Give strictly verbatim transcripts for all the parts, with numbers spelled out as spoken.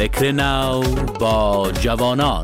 فکر نو با جوانان.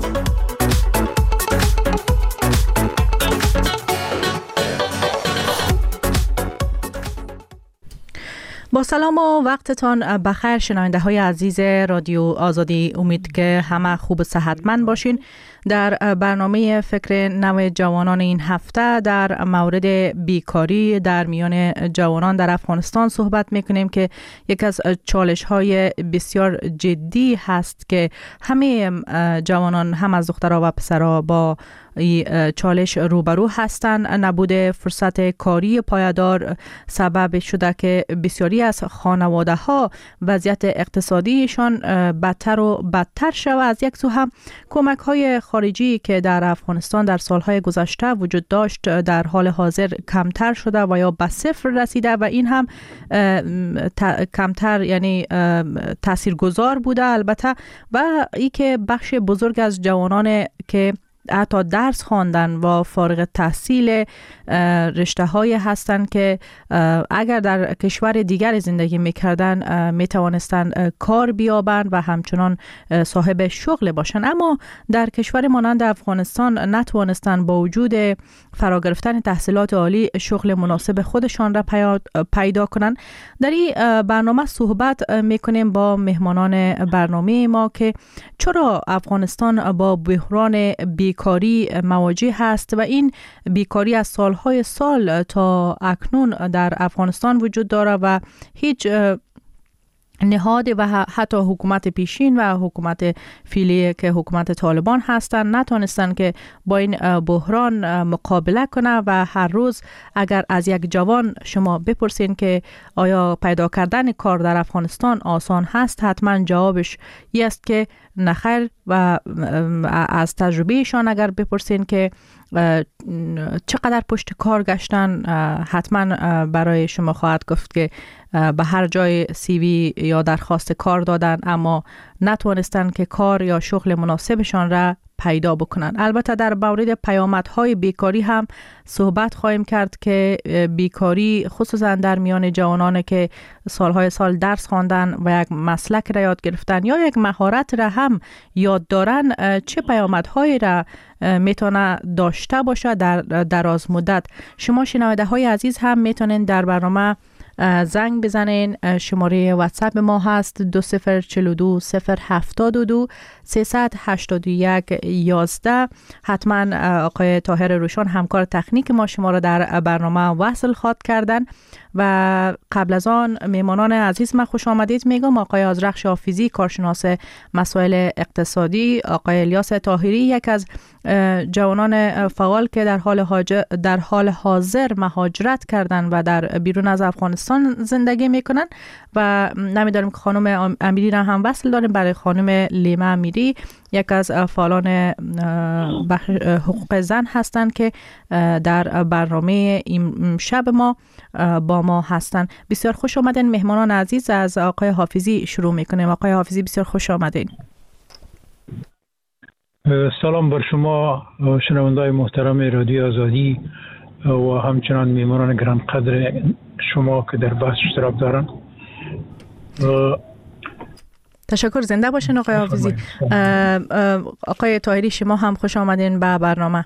با سلام و وقتتان بخیر شنونده های عزیز رادیو آزادی، امید که همه خوب و صحتمند باشین. در برنامه فکر نو جوانان این هفته در مورد بیکاری در میان جوانان در افغانستان صحبت میکنیم که یک از چالش های بسیار جدی هست که همه جوانان، هم از دخترها و پسرها، با چالش روبرو هستند. نبوده فرصت کاری پایدار سبب شده که بسیاری از خانواده ها وضعیت اقتصادیشان بدتر و بدتر شود. از یک سو هم کمک های خارجی که در افغانستان در سالهای گذشته وجود داشت در حال حاضر کمتر شده و یا به صفر رسیده و این هم کمتر یعنی تاثیرگذار بوده البته. و ای که بخش بزرگ از جوانان که حتی درس خواندن و فارغ التحصیل رشته های هستند که اگر در کشور دیگر زندگی میکردن میتوانستند کار بیابند و همچنان صاحب شغل باشند، اما در کشور مانند افغانستان نتوانستند با وجود فرا گرفتن تحصیلات عالی شغل مناسب خودشان را پیدا کنند. در این برنامه صحبت میکنیم با مهمانان برنامه ما که چرا افغانستان با بحران بیکاری مواجه هست و این بیکاری از سالهای سال تا اکنون در افغانستان وجود داره و هیچ نهاد و حتی حکومت پیشین و حکومت فعلی که حکومت طالبان هستند نتونستن که با این بحران مقابله کنه. و هر روز اگر از یک جوان شما بپرسین که آیا پیدا کردن کار در افغانستان آسان هست، حتما جوابش این است که نخیر. و از تجربهشان اگر بپرسین که چقدر پشت کار گشتن، حتما برای شما خواهد گفت که به هر جای سی وی یا درخواست کار دادن اما نتوانستن که کار یا شغل مناسبشان را پیدا بکنن. البته در مورد پیامدهای بیکاری هم صحبت خواهیم کرد که بیکاری خصوصا در میان جوانان که سالهای سال درس خواندن و یک مسلک را یاد گرفتن یا یک مهارت را هم یاد دارن چه پیامدهایی را میتونه داشته باشه در دراز مدت. شما شنونده های عزیز هم میتونین در برنامه زنگ بزنین. شماره واتساپ ما هست دو صفر چلو دو صفر هفتاد و دو سیصد هشتاد و یک یازده. حتما آقای طاهر روشن همکار تکنیک ما شما را در برنامه وصل خواهد کردن. و قبل از آن میمانان عزیز من خوش آمدید میگم. آقای آذرخش حافظی، کارشناس مسائل اقتصادی، آقای الیاس طاهری، یک از جوانان فعال که در حال در حال حاضر مهاجرت کردن و در بیرون از افغانستان زندگی میکنن. و نمیداریم که خانم امیری را هم وصل داریم. برای خانم لیما امیری، یک از فعالان حقوق زن هستند که در برنامه این شب ما با ما هستند. بسیار خوش آمدین مهمانان عزیز. از آقای حافظی شروع میکنیم. آقای حافظی بسیار خوش آمدین. سلام بر شما شنونده‌های محترم رادیو آزادی و همچنان میهمانان گرانقدر شما که در بحث اشتراک دارن. تشکر، زنده باشین آقای حافظی. آقای طاهری شما هم خوش آمدین به برنامه.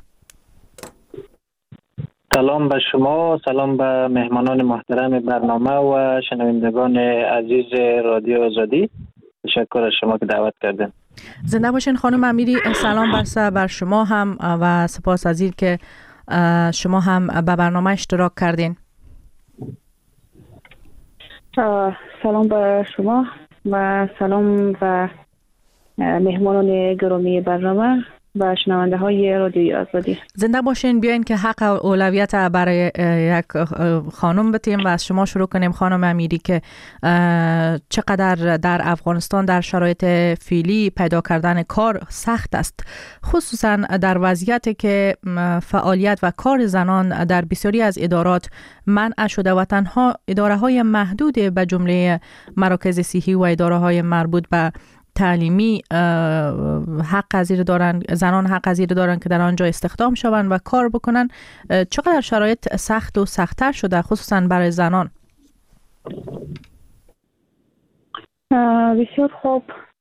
سلام به شما، سلام به مهمانان محترم برنامه و شنوندگان عزیز رادیو آزادی. تشکر از شما که دعوت کردین. زنده باشین خانم امیری. سلام بر بر شما هم و سپاس از این که شما هم به برنامه اشتراک کردین. سلام به شما و سلام به مهمانان گرامی برنامه و شنونده های رادیوی آزادی. زنده باشین. بیاین که حق اولویت برای یک خانم بتیم و از شما شروع کنیم خانم امیری که چقدر در افغانستان در شرایط فعلی پیدا کردن کار سخت است، خصوصا در وضعیتی که فعالیت و کار زنان در بسیاری از ادارات منع شده و تنها اداره های محدود به جمله مراکز صحی و اداره های مربوط به تعلیمی حق پذیر دارن، زنان حق پذیر دارن که در آنجا استخدام شوند و کار بکنن. چقدر شرایط سخت و سخت‌تر شده خصوصا برای زنان؟ بسیار خوب.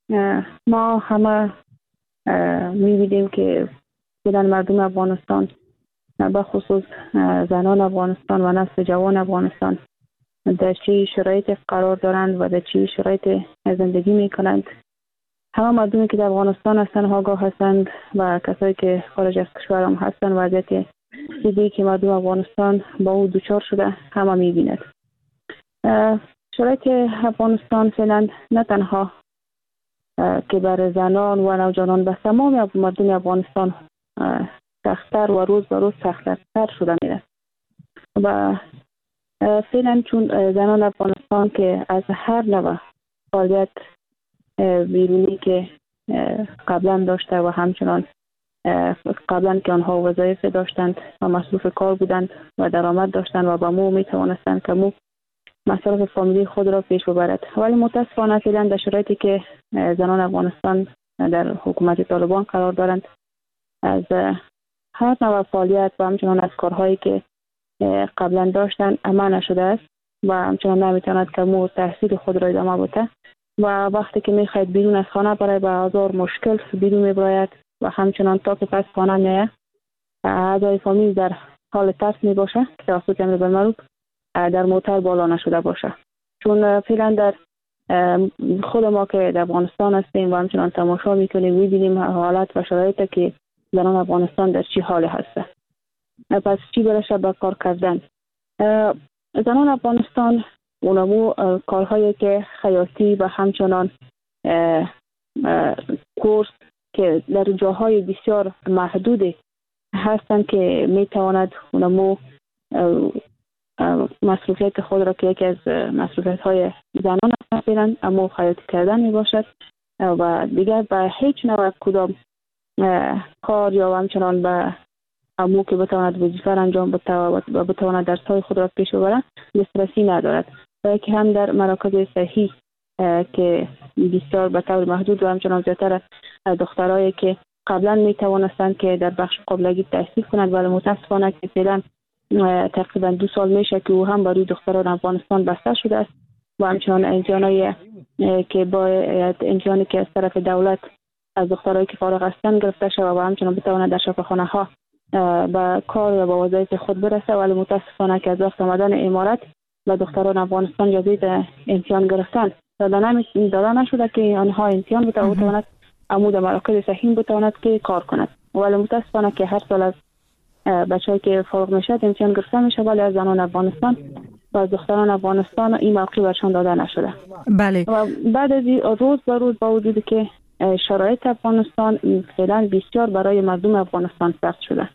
ما همه می‌بینیم که بودن مردم افغانستان به خصوص زنان افغانستان و نسل جوان افغانستان در چه شرایط قرار دارند و در چه شرایط زندگی میکنند. همه مردمی که در افغانستان هستند آگاه هستند و کسایی که خارج از کشور هم هستند وضعیت چیزی که مردم افغانستان با او دوچار شده همه میبیند. شرایط افغانستان فعلا نه تنها که بر زنان و نوجوانان به تمام مردم افغانستان سخت‌تر و روز به روز سخت‌تر شده میره و فعلا چون زنان افغانستان که از هر نوع فعالیت بیرونی که قبلا داشته و همچنان قبلا که آنها وظایف داشتند و مصروف کار بودند و درآمد داشتند و با مو می توانستند که مو مصارف فامیلی خود را پیش ببرد، ولی متاسفانه فعلا در شرایطی که زنان افغانستان در حکومت طالبان قرار دارند از هر نوع فعالیت و همچنان از کارهایی که قبلا داشتن اما نشده است و همچنان نمیتواند که مو تحصیل خود را ادامه بده و وقتی که میخواید بیرون از خانه برای به هزار مشکل بیرون میبراید و همچنان تا که پس خانه میه اعضای فامیل در حال ترس میباشه که توسط امر بالمعروف در موتر بالا نشده باشه. چون فعلا در خود ما که در افغانستان هستیم و همچنان تماشا میکنیم میبینیم حالت و شرایطی که زنان افغانستان در چی حال هسته. پس چی برشه به کار کردن؟ زنان افغانستان اونمو کارهایی که خیاطی و همچنان اه اه کورس که در جاهای بسیار محدود هستند که میتواند اونمو مصروفیت خود را که یکی از مصروفیت های زنان هستند اما خیاطی کردن می باشد و دیگر به هیچ نوع کدام کار یا همچنان به امو که بتواند وظیفه انجام بده و بتواند درس‌های خود را پیش ببرد دسترسی ندارد و که هم در مراکز صحی که بسیار به طور محدود و همچنان زیادتر دخترایی که قبلا می توانستند که در بخش قابلگی تحصیل کنند ولی متاسفانه که فعلا تقریبا دو سال میشه که او هم برای دختران افغانستان بسته شده است و همچنان امتحانایی که باید امتحانی که از طرف دولت از دخترایی که فارغ هستند گرفته شده و همچنان بتواند در شفاخانه ها به کار و به وظایف خود برسه ولی متاسفانه که از وقت آمدن امارت و دختران افغانستان اجازه امتحان گرفتن داده نشده که آنها امتحان بتواند عمود مراکز صحی بتواند که کار کند ولی متاسفانه که هر سال از بچه‌ای که فارغ میشه امتحان گرفته میشه ولی از زنان افغانستان و از دختران افغانستان این موقع برشان داده نشده. بله. و بعد از روز به روز با وجود که شرایط افغانستان فعلا بسیار برای مردم افغانستان سخت شده.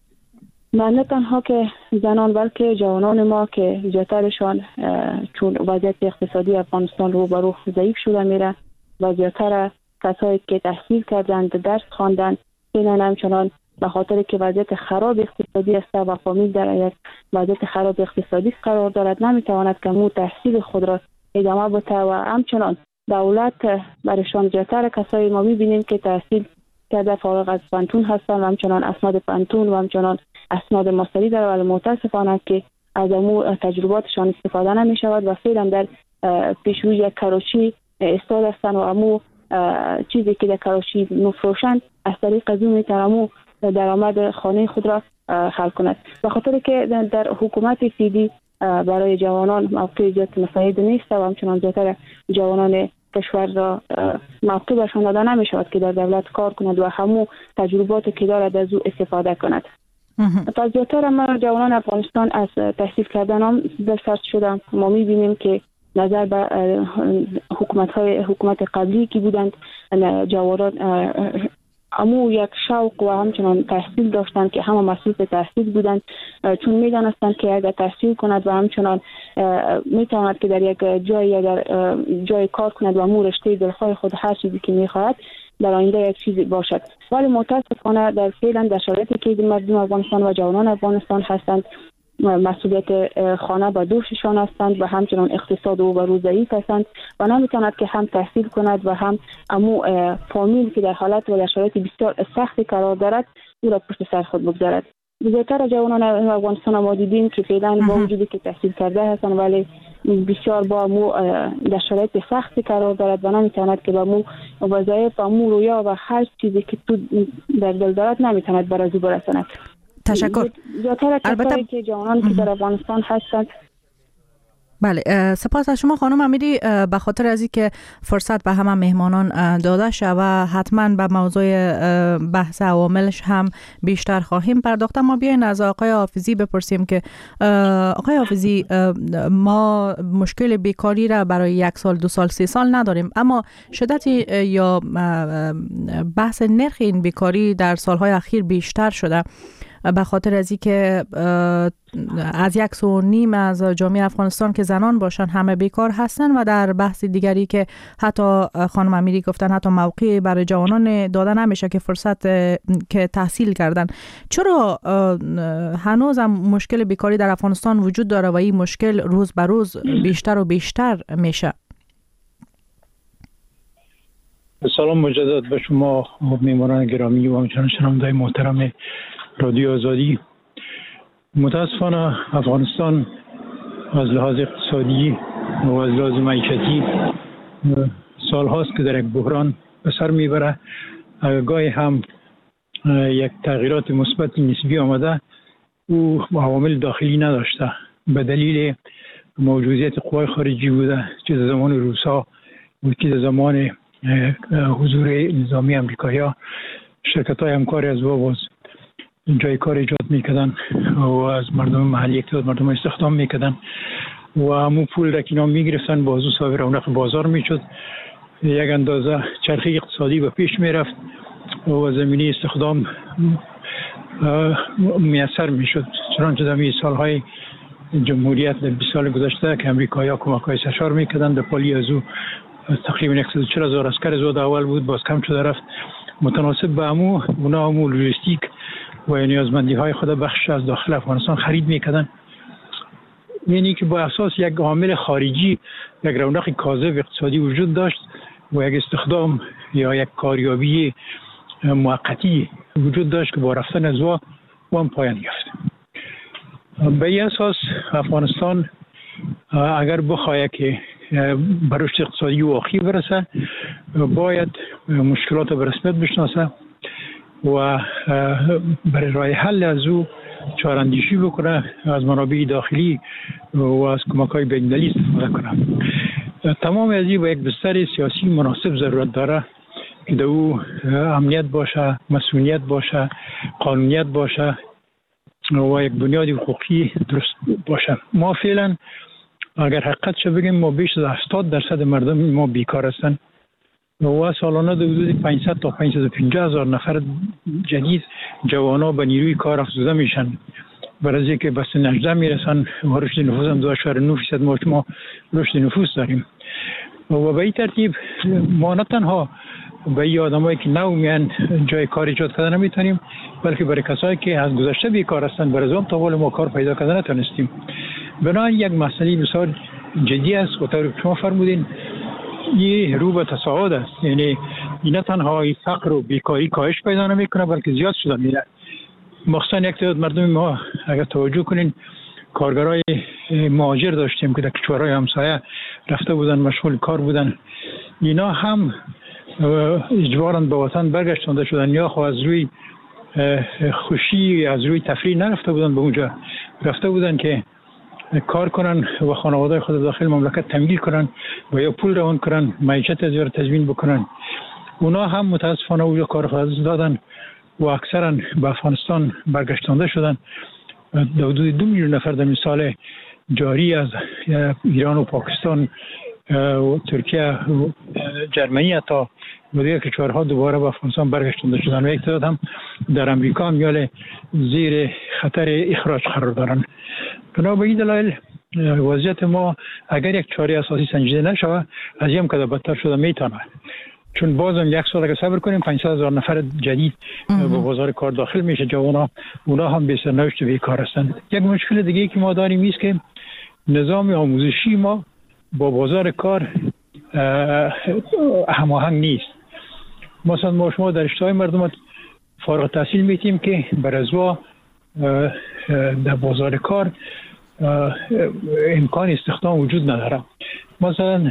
نه تنها که زنان بلکه جوانان ما که زیادترشان چون وضعیت اقتصادی افغانستان رو به رو ضعیف شده میره و زیادتر کسایی که تحصیل کردند درس خواندند فعلا همچنان به خاطر که وضعیت خراب اقتصادی است و فامیل در یک وضعیت خراب اقتصادی قرار دارد نمیتواند که مو تحصیل خود را ادامه بده و همچنان دولت برایشان زیادتر کسایی ما میبینیم که تحصیل کرده فارغ از پانتون هستند و همچنان اسناد پانتون و همچنان اسناد ماستری دارد ولی متاسفانه که از امو تجرباتشان استفاده نمی شود و فعلا در پیشروی یک کراچی استاد هستند و امو چیزی که در کراچی مفروشند از طریق از اون میتونمو درآمد خانه خود را حل کند. به خاطر که در حکومت سیدی برای جوانان موقع زیاد مساعد نیست و همچنان زیادتر جوانان کشور را موقع برشان داده نمی شود که در دولت کار کند و همو تجربات که دارد از او استفاده کند. تا زیادتر ما جوانان افغانستان از تحصیل کردن هم در سرد شدن. ما می بینیم که نظر به حکومت های حکومت قبلی که بودند جوانان امو یک شوق و همچنان تحصیل داشتند که همه مسئول تحصیل بودند چون می دانستند که اگر تحصیل کند و همچنان می تواند که در یک جای یا در جای کار کند و امو رشته دلخواه خود هر چیزی که می خواهد در آینده یک چیزی باشد ولی متاسفانه در فعلا در شرایطی که مردم افغانستان و جوانان افغانستان هستند مسئولیت خانه به دوششان هستند و همچنان اقتصاد او بر روز ضعیف هستند و نمیتواند که هم تحصیل کند و هم امو فامیل که در حالت و در شرایط بسیار سختی قرار دارد او را پشت سر خود بگذارد. زیادتر جوانان افغانستان ما دیدیم که فعلا با وجودی که تحصیل کرده هستند ولی بسیار با مو در شرایط سختی قرار دارد و نمیتواند که با مو وظایف و مو رویا و هر چیزی که تو در دل دارد نمیتواند بر از او برساند. تشکر. زیادتر کسایی که جوانانی که در افغانستان هستند. بله، سپاس از شما خانم امیری. به خاطر از اینکه فرصت به همه مهمانان داده شد و حتما به موضوع بحث عواملش هم بیشتر خواهیم پرداخت، ما بیاین از آقای حافظی بپرسیم که آقای حافظی، ما مشکل بیکاری را برای یک سال، دو سال، سه سال نداریم، اما شدت یا بحث نرخ این بیکاری در سالهای اخیر بیشتر شده به خاطر از اینکه از یک سو نیم از جامعه افغانستان که زنان باشن همه بیکار هستن و در بحث دیگری که حتی خانم امیری گفتن حتی موقعی برای جوانان داده نمیشه که فرصت که تحصیل کردن. چرا هنوز هم مشکل بیکاری در افغانستان وجود داره و این مشکل روز به روز بیشتر و بیشتر میشه؟ سلام مجدد به شما میمونان گرامی و همچنان شنونده‌های محترم رادیو آزادی. متاسفانه افغانستان از لحاظ اقتصادی و از لحاظ معیشتی سال هاست که در یک بحران به سر میبره. گاهی هم یک تغییرات مثبت نسبی آمده، او عوامل داخلی نداشته، به دلیل موجودیت قوای خارجی بوده، چه در زمان روسا و چه در زمان حضور نظامی امریکایی‌ها. شرکت‌های همکاری از باز جای کار ایجاد میکردن و از مردم محلی اقتصاد مردم استخدام میکردن و همون پول را که اینا میگرفتن بازو صاحب رونق بازار میشد، یک اندازه چرخه اقتصادی به پیش میرفت و زمینه استخدام میسر میشد. چنانچه در سالهای جمهوریت در بیست سال گذشته که امریکایی‌ها کمک‌های سرشار میکردن، در پالی از او تقریبا صد و چهل هزار عسکر زود اول بود، باز کم شده رفت. متناسب به امو اونا همو لوجستیک و نیازمندی های خود بخش از داخل افغانستان خرید میکردن. یعنی که با اساس یک عامل خارجی یک رونق کاذب اقتصادی وجود داشت و یک استخدام یا یک کاریابی موقتی وجود داشت که با رفتن از وا وام پایان یافت. به این اساس افغانستان اگر بخواهد که به رشد اقتصادی واقعی برسه باید مشکلات به رسمیت بشناسه و برای راه حل از او چاراندیشی بکنه، از منابع داخلی و از کمک‌های بین‌المللی استفاده کنه. تمام از این با یک بستر سیاسی مناسب ضرورت داره که در او امنیت باشه، مسئولیت باشه، قانونیت باشه و یک بنیاد حقوقی درست باشه. ما فعلا اگر حقیقتش بگیم ما بیش از هفتاد درصد مردم ما بیکار هستند و سالانه در حدود پانصد تا پانصد و پنجاه هزار نفر جدید جوانا به نیروی کار افزوده میشن. برای اینکه به سن هجده میرسن و رشد نفوس هم دو اشاره نه فیصد ما ما رشد نفوس داریم و به این ترتیب ما نه تنها به این آدمایی که نو میان جای کار ایجاد کردن نمیتونیم، بلکه برای کسایی که از گذشته بیکار هستند برای اون تا حال ما کار پیدا کردن نتونستیم. بنابراین یک مسئله بسیار جدی است و طور که شما فرمودین این رو به تصاعد است. یعنی این نه تنها فقر و بیکاری کاهش پیدا نمیکنه بلکه زیاد شده میره. مخصوصا یک تعداد مردم ما اگر توجه کنین کارگرای مهاجر داشتیم که در کشورهای همسایه رفته بودن مشغول کار بودن، اینا هم اجباراً به وطن برگشتانده شدن یا خو از روی خوشی از روی تفریح نرفته بودن، به اونجا رفته بودن که کار کنن و خانواده خود داخل مملکت تمویل کنن و یا پول روان کنن، معیشت از یار تضمین بکنن. اونا هم متاسفانه اونجا کار خود دادن و اکثرا به افغانستان برگشتانده شدن. در حدود دو میلیون نفر در مثال جاری از ایران و پاکستان و ترکیه و جرمنی حتی و دیگر کشورها دوباره به افغانستان برگشتانده شدن و یک تعداد هم در امریکا هم یال زیر خطر اخراج قرار دارن. بنا به این دلایل وضعیت ما اگر یک چاره اساسی سنجیده نشود از این که بدتر شده میتونه، چون بازم یک سال اگه صبر کنیم پانصد هزار نفر جدید به بازار کار داخل میشه جوانا، اونا هم به سرنوشت بیکار هستند. یک مشکل دیگه که ما داریم است که نظام آموزشی ما با بازار کار هماهنگ نیست. مثلا ما شما در اشتهای مردم فارغ التحصیل میتیم که بر ازوا در بازار کار امکان استخدام وجود نداره. مثلا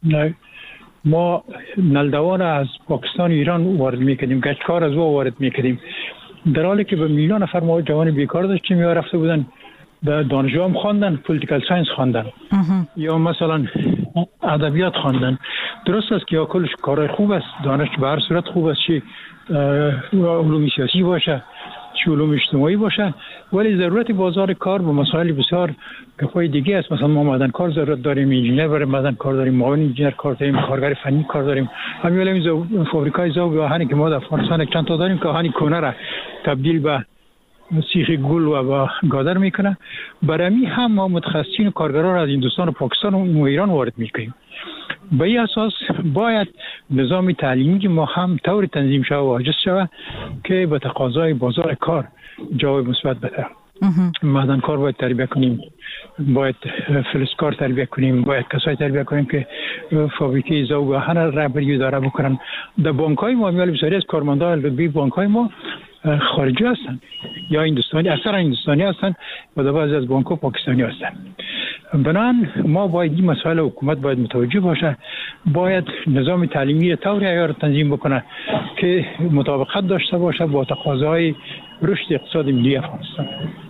ما نلدوان از پاکستان ایران وارد میکردیم، گچکار از او وارد میکردیم، در حالی که به میلیون نفر ما جوان بیکار داشتیم یا رفته بودن به دانشگاه هم خواندن، پولیتیکال ساینس خواندن یا مثلا ادبیات خواندن. درست است که یا کلش کارهای خوب است، دانش به هر صورت خوب است، چی علوم سیاسی باشه چه علوم اجتماعی باشه، ولی ضرورت بازار کار به مسائل بسیار گپای دیگه است. مثلا ما معدن کار ضرورت داریم، انجینر برای معدن کار داریم، معاون انجینر کار داریم، کارگر فنی کار داریم. همین این فابریکای ذوب آهنی که ما در افغانستان چند تا داریم که آهن کهنه را تبدیل به سیخ گل و با گادر میکنه. برای هم ما متخصصین و کارگران از هندوستان و پاکستان و ایران وارد میکنیم. به این اساس باید نظام تعلیمی ما هم طور تنظیم شود و واجد شود که به تقاضای بازار کار جواب مثبت بده. معدن کار باید تربیت کنیم، باید فلزکار تربیت کنیم، باید کسای تربیت کنیم که فابریکه ذوب آهن را بری اداره بکنن. در بانک‌های ما میال بسیاری از کارمندان رتبه بانک‌های ما خارجی هستن یا هندوستانی، اکثرا هندوستانی هستن و در بعضی از بانک‌ها پاکستانی هستن. بنابراین ما باید این مسائل حکومت باید متوجه باشه، باید نظام تعلیمی طوری عیار تنظیم بکنه که مطابقت داشته باشه با تقاضای رشد اقتصاد ملی افغانستان.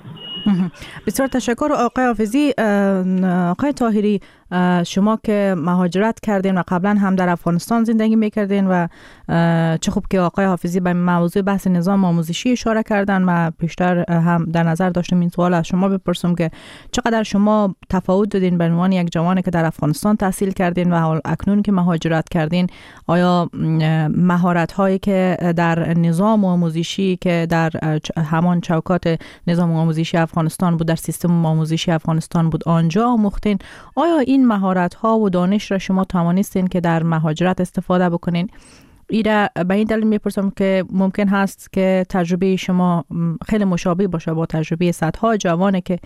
بسیار تشکر آقای حافظی. آقای طاهری، شما که مهاجرت کردین و قبلا هم در افغانستان زندگی میکردین و چه خوب که آقای حافظی به موضوع بحث نظام آموزشی اشاره کردن، و پیشتر هم در نظر داشتم این سوال از شما بپرسم که چقدر شما تفاوت دادین به عنوان یک جوانی که در افغانستان تحصیل کردین و اکنون که مهاجرت کردین، آیا مهارت هایی که در نظام آموزشی که در همان چوکات نظام آموزشی افغانستان بود، در سیستم آموزشی افغانستان بود، آنجا آموختین، آیا این مهارت ها و دانش را شما توانستین که در مهاجرت استفاده بکنین؟ ایره به این دلیل میپرسم که ممکن هست که تجربه شما خیلی مشابه باشه با تجربه صدها جوانه که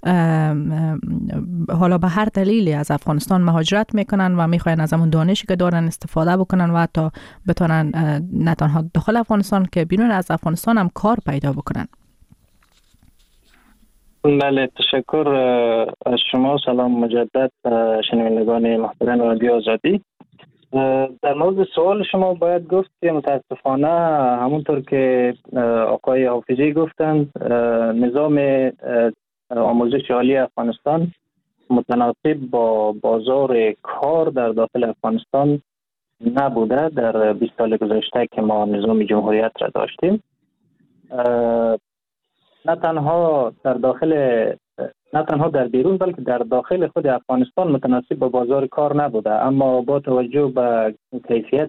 حالا به هر دلیلی از افغانستان مهاجرت میکنن و میخواین از همون دانشی که دارن استفاده بکنن و حتی بتونن نه تنها داخل افغانستان که بیرون از افغانستان هم کار پیدا بکنن. بله، تشکر از شما. سلام مجدد شنوندگان محترم رادیو آزادی. در مورد سوال شما باید گفت که متاسفانه همونطور که آقای حافظی گفتند، نظام آموزش عالی افغانستان متناسب با بازار کار در داخل افغانستان نبوده در بیست سال گذشته که ما نظام جمهوریت را داشتیم. نه تنها در داخل نه تنها در بیرون بلکه در داخل خود افغانستان متناسب با بازار کار نبوده، اما با توجه به کیفیت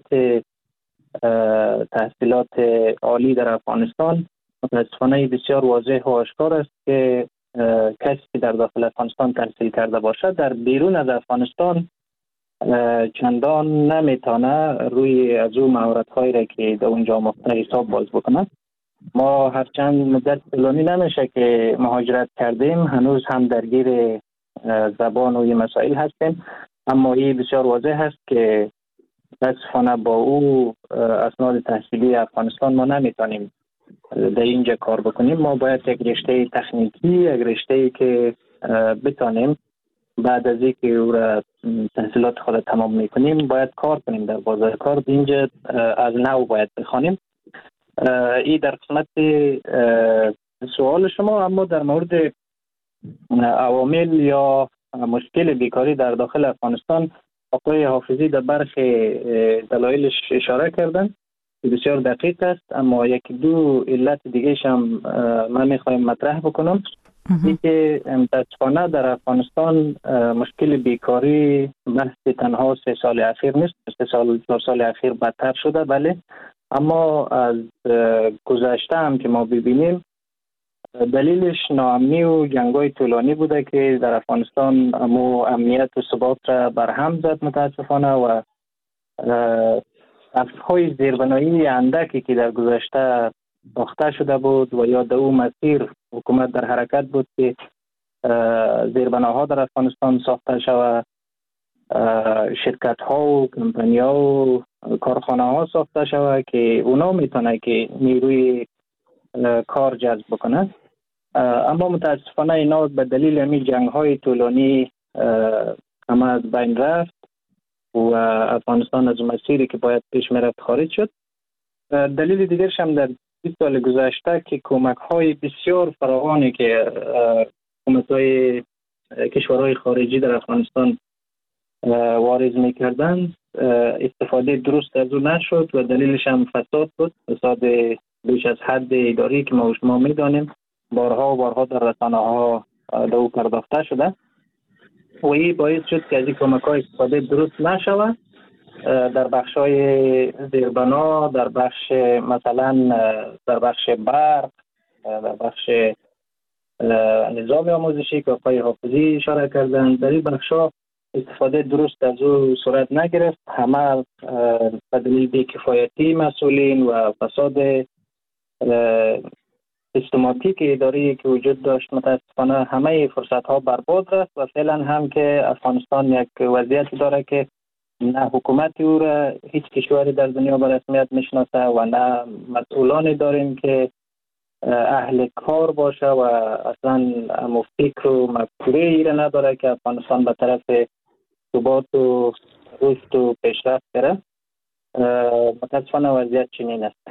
تحصیلات عالی در افغانستان متاسفانه بسیار واضح و آشکار است که کسی که در داخل افغانستان تحصیل کرده باشد در بیرون از افغانستان چندان نمیتونه روی از اون مهارت‌هایی را که در اونجا آموخته حساب باز بکنه. ما هرچند مدت طولانی نمیشه که مهاجرت کردیم، هنوز هم درگیر زبان و این مسائل هستیم، اما این بسیار واضح هست که متاسفانه با او اسناد تحصیلی افغانستان ما نمیتونیم در اینجا کار بکنیم. ما باید یک رشته تکنیکی، یک رشته که بتانیم بعد از اینکه او را تحصیلات خود تمام میکنیم باید کار کنیم در بازار کار. اینجا از نو باید بخوانیم. این در قسمت سوال شما. اما در مورد عوامل یا مشکل بیکاری در داخل افغانستان آقای حافظی در برخی دلایلش اشاره کردن که بسیار دقیق است، اما یک دو علت دیگه هم من میخوایم مطرح بکنم. این که متاسفانه در افغانستان مشکل بیکاری محض تنها سه سال اخیر نیست، سه سال چهار سال اخیر بدتر شده بله، اما از گذشته هم که ما ببینیم دلیلش ناامنی و جنگ‌های طولانی بوده که در افغانستان امو امنیت و ثبات را برهم زد متاسفانه، و افهای زیربنایی اندکی که در گذشته ساخته شده بود و یا در اون مسیر حکومت در حرکت بود که زیربناها در افغانستان ساخته شود، شرکت ها و کمپانی ها و کارخانه ها ساخته شود که اونا میتونه که نیروی کار جذب بکنه. اما متاسفانه اینا به دلیل همین جنگ های طولانی همه از بین رفت و افغانستان از مسیری که باید پیش میرفت خارج شد. دلیل دیگرش هم در بیست سال گذشته که کمک های بسیار فراوانی که حکومت های کشورهای خارجی در افغانستان واریز میکردند استفاده درست از اون نشد و دلیلش هم فساد بود، فساد بیش از حد اداری که ما و شما میدانیم بارها و بارها در رسانه ها به او پرداخته شده و این باعث شد که از این کمک های استفاده درست نشود. در بخش های زیربنا، در بخش مثلا در بخش برق، در بخش نظام آموزشی که آقای حافظی اشاره کردن، در این بخش ها استفاده درست از او صورت نگرفت. همه به دلیل بی‌کفایتی مسئولین و فساد سیستماتیک اداری که وجود داشت متاسفانه همه فرصت ها برباد رفت و فعلا هم که افغانستان یک وضعیت داره که نه حکومت او را هیچ کشوری در دنیا به رسمیت میشناسه و نه مسئولانی داریم که اهل کار باشه و اصلا فکر و مفکوره ای را نداره که افغانستان به طرف ثبات و رشد و پیشرفت بره. متاسفانه وضعیت چنین است.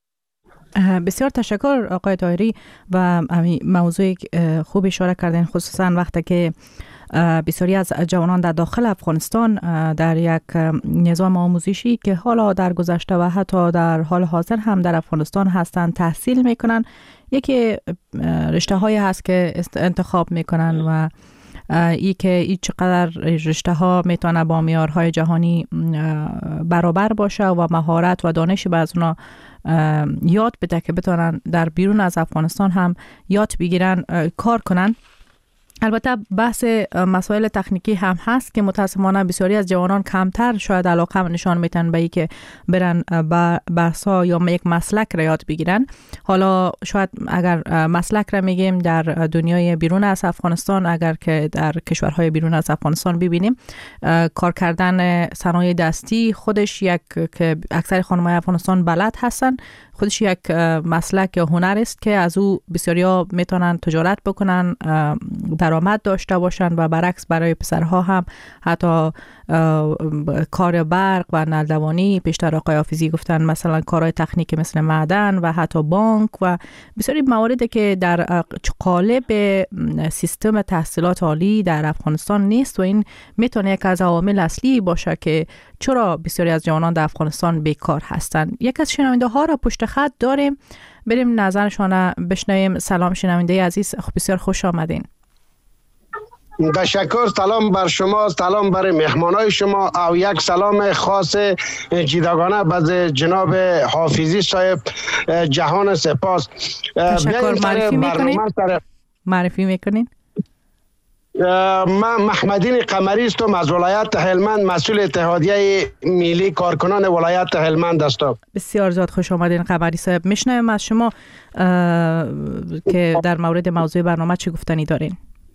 بسیار تشکر آقای طاهری و موضوع خوب اشاره کردین، خصوصا وقتی که بسیاری از جوانان در داخل افغانستان در یک نظام آموزشی که حالا در گذشته و حتی در حال حاضر هم در افغانستان هستند تحصیل میکنن، یکی رشته هایی هست که انتخاب میکنن و ای که ای چقدر رشته ها میتونه با معیارهای جهانی برابر باشه و مهارت و دانش به از اونا یاد بده که بتونن در بیرون از افغانستان هم یاد بگیرن، کار کنن. البته بحث مسائل تکنیکی هم هست که متاسفانه بسیاری از جوانان کمتر شاید علاقه نشان میتن به این که برن بحثا یا یک مسلک را یاد بگیرن. حالا شاید اگر مسلک را میگیم در دنیای بیرون از افغانستان، اگر که در کشورهای بیرون از افغانستان ببینیم کار کردن صنایع دستی خودش یک که اکثر خانم‌های افغانستان بلد هستن، خودش یک مسلک یا هنر است که از او بسیاریا میتونن تجارت بکنن، درآمد داشته باشن و برعکس برای پسرها هم حتی کار برق و نلدوانی، پیشتر آقای حافظی گفتن مثلا کارهای تکنیکی مثل معدن و حتی بانک و بسیاری مواردی که در قالب سیستم تحصیلات عالی در افغانستان نیست و این میتونه یک از عوامل اصلی باشه که چرا بسیاری از جوانان در افغانستان بیکار هستند. یک از شنونده ها را پشت خط داریم، بریم نظرشان بشنویم. سلام شنونده عزیز، بسیار خوش آمدین. تشکر، سلام بر شما، سلام بر مهمانای شما او یک سلام خاص جداگانه به جناب حافظی صاحب. جهان سپاس. تشکر. معرفی میکنین؟ معرفی میکنین؟ من محمدین قمری هستم از ولایت هلمند، مسئول اتحادیه ملی کارکنان ولایت هلمند هستم. بسیار زیاد خوش آمدین قمری صاحب. میشنویم از شما که در مورد موضوع برنامه چه گفتنی دارین؟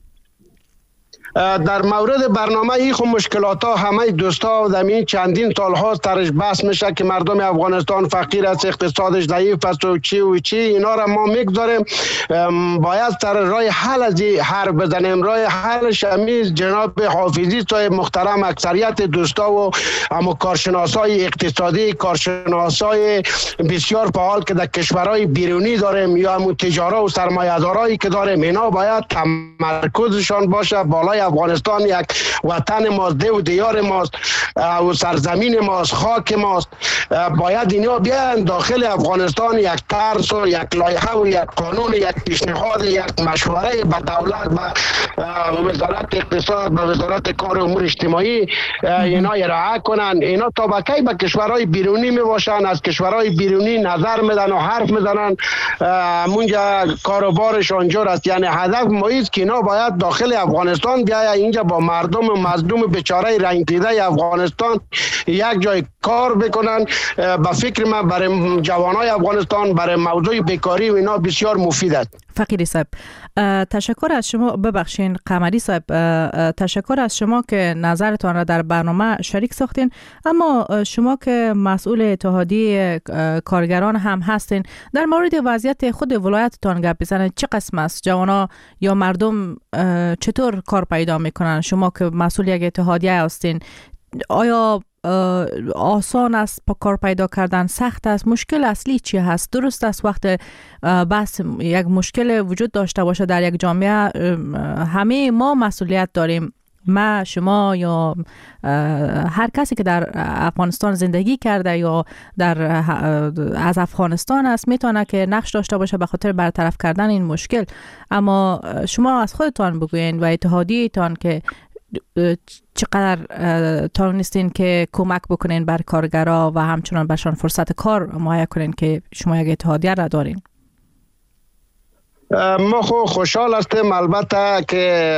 در مورد برنامه ای خو مشکلات ها همه دوستا در این چندین سال ها ترش بحث میشه که مردم افغانستان فقیر است، اقتصادش ضعیف است و چی و چی، اینا را ما میگذاریم. باید سر راه حل از هر بزنیم. راه حلش همیز جناب حافظی صاحب محترم، اکثریت دوستا و اما کارشناسای اقتصادی، کارشناسای بسیار فعال که در کشورهای بیرونی داریم یا همون تجارا و سرمایه‌دارایی که داریم، اینا باید تمرکزشان باشه بالای افغانستان یک وطن ماست، ده و دیار ماست و سرزمین ماست، خاک ماست. باید اینا بیان داخل افغانستان یک طرز و یک لایحه و یک قانون، یک پیشنهاد، یک مشوره به دولت و وزارت اقتصاد و وزارت کار و امور اجتماعی اینا ارائه کنن. اینا تا به کی به کشورهای بیرونی می باشن، از کشورهای بیرونی نظر میدن و حرف میزنن، اونجا کاروبارش آنجور است. یعنی هدف ما است که اینا باید داخل افغانستان بیاید اینجا با مردم مظلوم بیچاره رنگ دیده افغانستان یک جای کار بکنن، به فکر من برای جوانای افغانستان برای موضوع بیکاری و اینا بسیار مفید است. فقیری صاحب تشکر از شما. ببخشین قمری صاحب تشکر از شما که نظرتان را در برنامه شریک ساختین. اما شما که مسئول اتحادیه کارگران هم هستین، در مورد وضعیت خود ولایتتان گپ بزنید. چه قسم است؟ جوانا یا مردم چطور کار پیدا میکنن؟ شما که مسئول یک اتحادیه هستین، آیا آسان است پا کار پیدا کردن؟ سخت است؟ مشکل اصلی چی هست؟ درست است وقت بس یک مشکل وجود داشته باشه در یک جامعه، همه ما مسئولیت داریم، ما، شما یا هر کسی که در افغانستان زندگی کرده یا در از افغانستان است میتونه که نقش داشته باشه به خاطر برطرف کردن این مشکل. اما شما از خودتان بگوین و اتحادیه‌تان که چقدر توانستین که کمک بکنین بر کارگرها و همچنان برشان فرصت کار مهیا کنین که شما یک اتحادیه را دارین؟ ما خو خوشحال هستیم البته که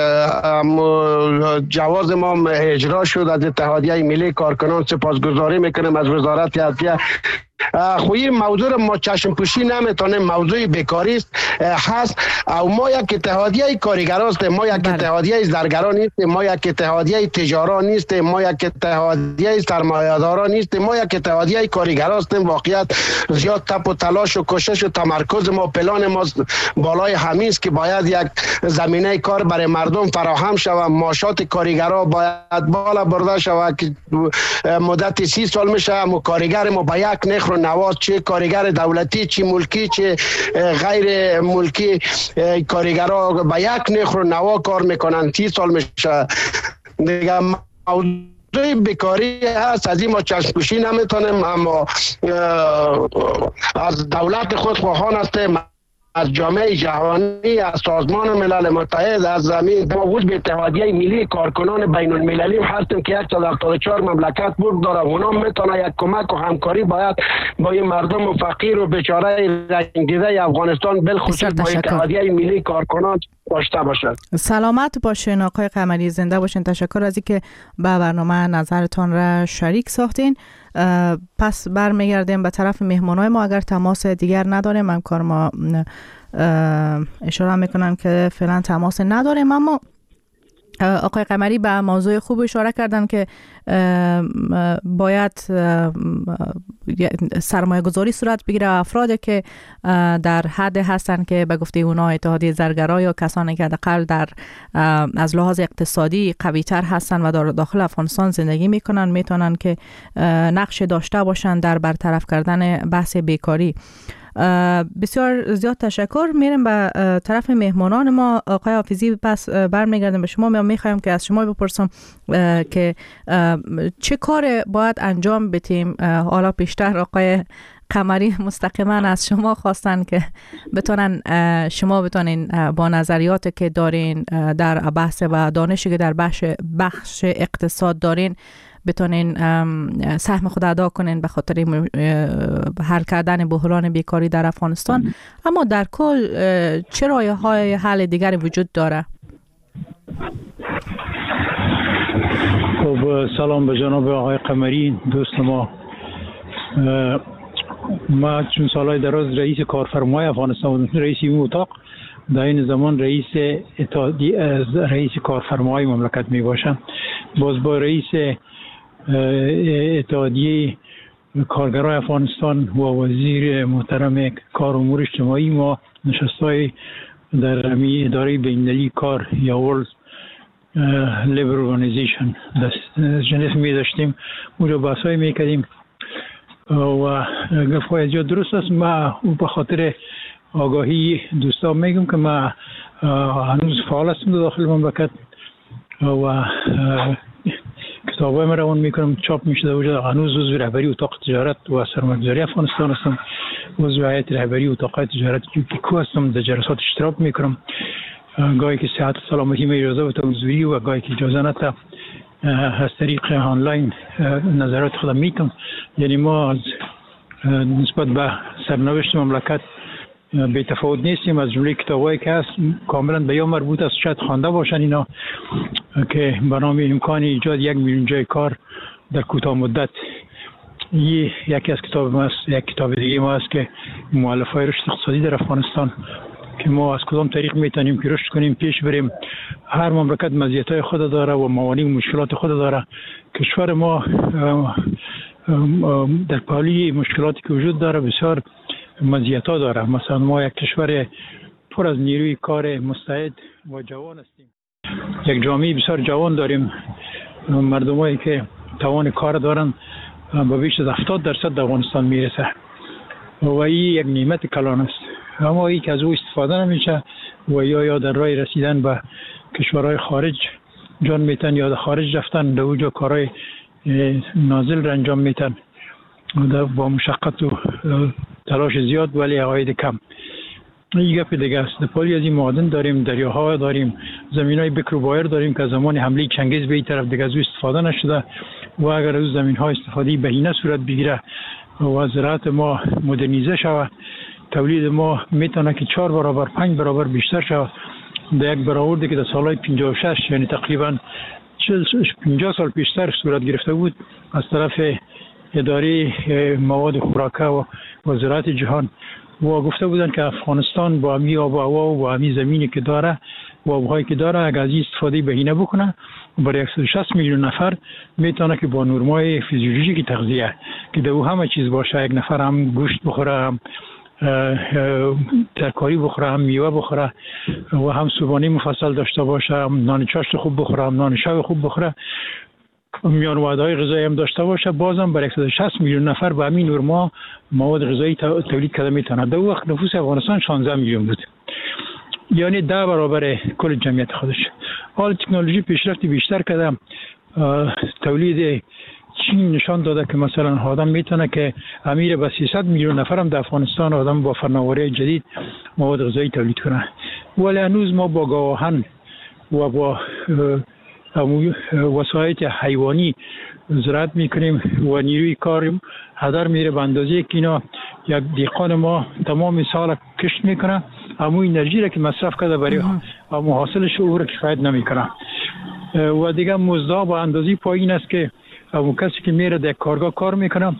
جواز ما اجرا شد از اتحادیه ملی کارکنان. سپاسگزاری میکنیم از وزارت عدلیه. خویی موضوع ما چشم پوشی نمیتونیم، موضوع بیکاری است هست او ما یک اتحادیه کارگران هستیم، ما یک اتحادیه زرگران نیستیم، ما یک اتحادیه تجاران نیستیم، ما یک اتحادیه سرمایه‌داران نیستیم، ما یک اتحادیه کارگران هستیم. واقعیت زیاد تپ و تلاش و کوشش و تمرکز ما پلان ما بالای همین است که باید یک زمینه کار برای مردم فراهم شود. معاشات کارگرها باید بالا برده شود که مدت سی سال میشه اما کارگر ما با یک نخ و نواز، چه کارگر دولتی چه ملکی چه غیر ملکی کارگرها با یک نخ و نوا کار میکنن. سی سال میشه دیگه. موضوع بیکاری هست، از این ما چشم پوشی نمیتونیم، اما از دولت خود خواهان هستیم، از جامعه جهانی، از سازمان ملل متحد، از زمین با وجود اتحادیه ملی کارکنان بین المللی هستیم که صد و هفتاد و چهار مملکت بود داره. اونا میتونه یک کمک و همکاری باید با این مردم فقیر و بیچاره رنگیده افغانستان بالخصوص با اتحادیه ملی کارکنان داشته باشد. سلامت باشین آقای قمری، زنده باشین. تشکر از اینکه به برنامه نظرتان را شریک ساختین. پس برمیگردیم به طرف مهمانای ما. اگر تماس دیگر نداریم، همکار ما اشاره میکنن که فعلا تماس نداریم، اما آقای قمری به موضوع خوب اشاره کردن که باید سرمایه گذاری صورت بگیره. افرادی که در حد هستن که به گفته اونا اتحادیه زرگرا یا کسانی که حداقل در از لحاظ اقتصادی قوی تر هستن و در داخل افغانستان زندگی میکنن، میتونن که نقش داشته باشن در برطرف کردن بحث بیکاری. بسیار زیاد تشکر. میریم به طرف مهمانان ما. آقای حافظی، پس برمیگردم به شما. میخوایم که از شما بپرسم که چه کار باید انجام بدیم. حالا پیشتر آقای قمری مستقیما از شما خواستن که بتونن شما بتونین با نظریاتی که دارین در بحث و دانشی که در بخش بخش اقتصاد دارین بتونین سهم خود ادا کنین به خاطر حل کردن بحران بیکاری در افغانستان. اما در کل چه راه‌های حل دیگری وجود داره؟ خب سلام به جناب آقای قمری دوست ما. ما چون سالهای دراز رئیس کارفرمای افغانستان بودم، رئیس این اتاق، در این زمان رئیس اتحادیه رئیس کارفرمای مملکت می باشم. باز با رئیس اتحادیه کارگرای افغانستان و وزیر محترم کار و امور اجتماعی ما نشستای در همی اداره بین‌المللی کار یا ورلد لیبر ارگانیزیشن جنس می داشتیم، اونجا بحثای می کردیم و گفتگوهای زیاد درست است. ما به خاطر آگاهی دوستان میگم که ما هنوز فعال هستم داخل مملکت و کتابای ما روان میکنم، چاپ میشه. در هنوز عضو رهبری اتاق تجارت و سرمایه‌گذاری افغانستان هستم، عضو هیئت رهبری اتاق تجارت یوکیکو هستم، در جلسات اشتراک میکنم. گاهی که صحت و سلامتی می اجازه بده حضوری و گاهی که اجازه نده از طریق آنلاین نظرات خودم میکنم. یعنی ما از نسبت به سرنوشت مملکت بی تفاوت نیستیم. از جمله کتابایی که هست کاملا به یا مربوط است، شاید خوانده باشن اینا، که به نام امکان ایجاد یک میلیون جای کار در کوتاه مدت یکی از کتاب ما است. یک کتاب دیگه ما است که مؤلفه‌های رشد اقتصادی در افغانستان که ما از کدام طریق میتونیم که رشد کنیم، پیش بریم. هر مملکت مزیت‌های خود داره و موانع و مشکلات خود داره. کشور ما در پالی مشکلاتی که وجود داره بسیار مزیت‌ها داره. مثلا ما یک کشور پر از نیروی کار مستعد و جوان هستیم. یک جامعه بسیار جوان داریم. مردمایی که توان کار دارن به بیش از هفتاد درصد در افغانستان میرسه و این یک نعمت کلان است، اما این که از او استفاده نمیشه و یا یا در راه رسیدن به کشورهای خارج جان میتن یا در خارج رفتن در اونجا کارهای نازل را انجام میتن با مشقت و تلاش زیاد ولی عواید کم. این گپ دیگه است. در پالی از این معادن داریم، دریاها داریم، زمینای بکر و بایر داریم که زمان حمله چنگیز به این طرف دیگه از او استفاده نشده و اگر از زمین‌ها استفاده بهینه صورت بگیره و زراعت ما مدرنیزه شود، تولید ما میتونه که چهار برابر پنج برابر بیشتر شود. در یک برآوردی که در سالهای پنجاه و شش یعنی تقریبا پنجاه سال پیشتر صورت گرفته بود از طرف اداره مواد خوراکه و وزارت جهان و گفته بودن که افغانستان با همی آب و هوا و با همی زمینی که داره و آبهایی که داره اگر از این استفاده بهینه بکنه برای صد و شصت میلیون نفر میتونه که با نرمای فیزیولوژیک تغذیه که در او همه چیز باشه، یک نفر هم گوشت بخوره، هم ترکاری بخوره، هم میوه بخوره و هم صبحانه مفصل داشته باشه، هم نان چاشت خوب بخوره، هم نان شب خوب بخوره، میان وعده‌های غذایی هم داشته باشه، بازم برای صد و شصت میلیون نفر به همین نرما مواد غذایی تولید کرده میتونه. در وقت نفوس افغانستان شانزده میلیون بود، یعنی ده برابر کل جمعیت خودش. حال تکنولوژی پیشرفت بیشتر کرده. تولید چین نشان داده که مثلا آدم میتونه که امیر به سیصد میلیون نفر هم در افغانستان آدم با فناوری جدید مواد غذایی تولید کنه، ولی هنوز ما با گاوهن و با وسایط حیوانی زراعت میکنیم و نیروی کار هدر میره به اندازه که اینا یک دیقان ما تمام سال کشت میکنه، اما انرژی را که مصرف کرده برای اما حاصلش او را کفایت نمیکنه و دیگه مزدا با اندازه پایین است که اما کسی که میره در کارگاه کار میکنه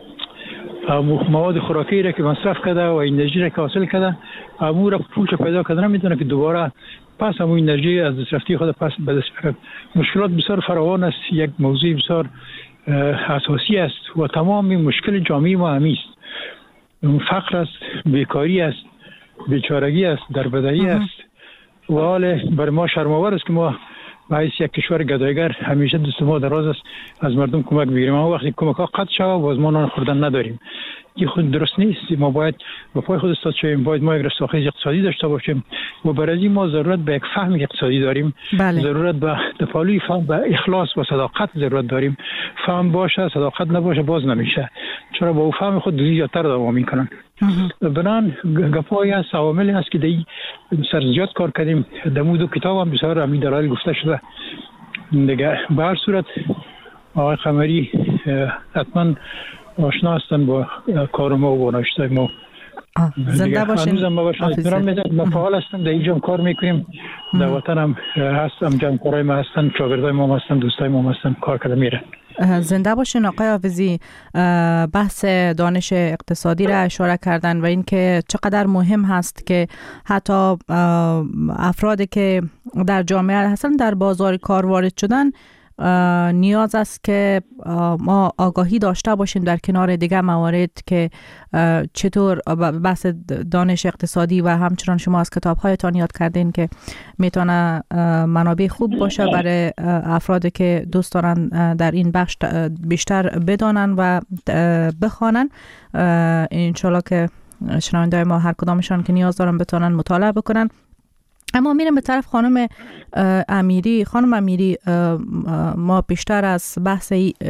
مواد خوراکی را که مصرف کرده و انرژی را که حاصل کرده اما را پولش پیدا کرده نمیتونه که دوباره پس همون انرژی از دست رفتی خود پس به دست بیاره. مشکلات بسیار فراوان است. یک موضوع بسیار اساسی است و تمام مشکل جامعه ما همی است. فقر است، بیکاری است، بیچارگی است، دربدری است و حال بر ما شرم‌آور است که ما به حیث یک کشور گدایگر همیشه دست ما دراز است از مردم کمک بگیریم، اما وقتی کمک ها قطع شود باز ما نان خوردن نداریم. این خود درست نیست. ما باید به پای خود استاد شویم، باید ما یک رستاخیز اقتصادی داشته باشیم و برای این ما ضرورت به یک فهم اقتصادی داریم. بله. ضرورت به تفاعلی فهم، به اخلاص و صداقت ضرورت داریم. فهم باشه صداقت نباشه باز نمیشه، چرا با او فهم خود زیادتر دوام میکنن. بنان گپای از عواملی هست که دی سر زیاد کار کردیم. در مو دو کتاب هم بسیار همین دلایل گفته شده دیگه. به هر صورت آقای قمری حتما آشنا هستن با کار ما و نوشته ما. زنده باشین. هنوزم ما باشن ما فعال هستم، در اینجا کار میکنیم، در وطن هم هستم، جمع‌کارای ما هستن، شاگردای ما هستن، دوستای ما هستن، کار کرده میره. زنده باشین آقای حافظی. بحث دانش اقتصادی را اشاره کردن و اینکه چقدر مهم هست که حتی افرادی که در جامعه هستن در بازار کار وارد شدن نیاز است که ما آگاهی داشته باشیم در کنار دیگر موارد که چطور بحث دانش اقتصادی و همچنان شما از کتاب‌هایتان یاد کردین که میتونه منابع خوب باشه برای افرادی که دوست دارن در این بخش بیشتر بدانن و بخوانن. انشالله که شنونده‌های ما هر کدامشان که نیاز دارن بتونن مطالعه بکنن. اما میرم به طرف خانم امیری. خانم امیری، ما بیشتر از بحث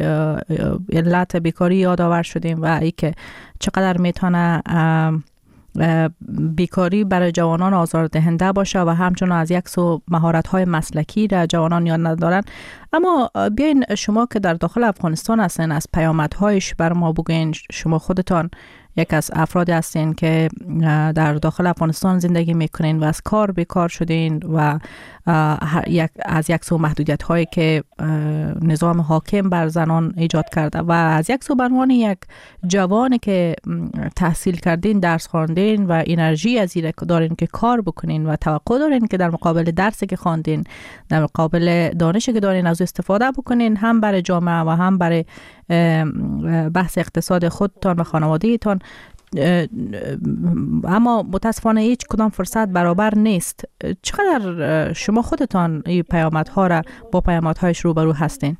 علت بیکاری یادآور شدیم و ای که چقدر میتونه بیکاری برای جوانان آزاردهنده باشه و همچنان از یک سو مهارت‌های مسلکی را جوانان یاد ندارن. اما بیاین شما که در داخل افغانستان هستین از پیامدهایش بر ما بگوین. شما خودتان یک از افرادی هستین که در داخل افغانستان زندگی میکنین و از کار بیکار شدین و یک از یک سو محدودیت هایی که نظام حاکم بر زنان ایجاد کرده و از یک سو به عنوان یک جوانی که تحصیل کردین، درس خواندین و انرژی از این دارین که کار بکنین و توقع دارین که در مقابل درسی که خواندین، در مقابل دانشی که دارین از استفاده بکنین، هم برای جامعه و هم برای بحث اقتصاد خودتان و خانواده‌تان. اما متاسفانه هیچ کدام فرصت برابر نیست. چقدر شما خودتان این پیامدها را با پیامدهایش روبرو هستین؟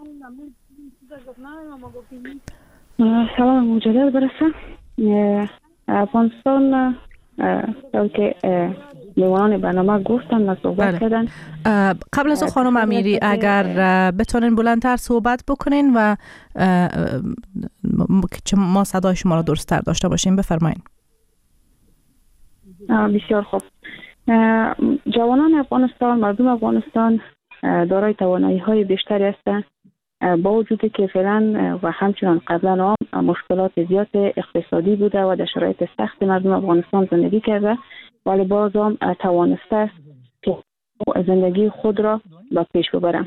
سلام مجدد برسه. افغانستان که لیوان برنامه گفتن و صحبت کردن. قبل از خانم امیری اگر بتونین بلندتر صحبت بکنین و ما صدای شما را درست‌تر داشته باشیم، بفرمایین. بسیار خوب. جوانان افغانستان، مردم افغانستان دارای توانایی‌های بیشتری هستند، با وجودی که فعلا و همچنان قبلا هم مشکلات زیاد اقتصادی بوده و در شرایط سخت مردم افغانستان زندگی کرده، ولی باز هم توانسته است که زندگی خود را به پیش ببرم.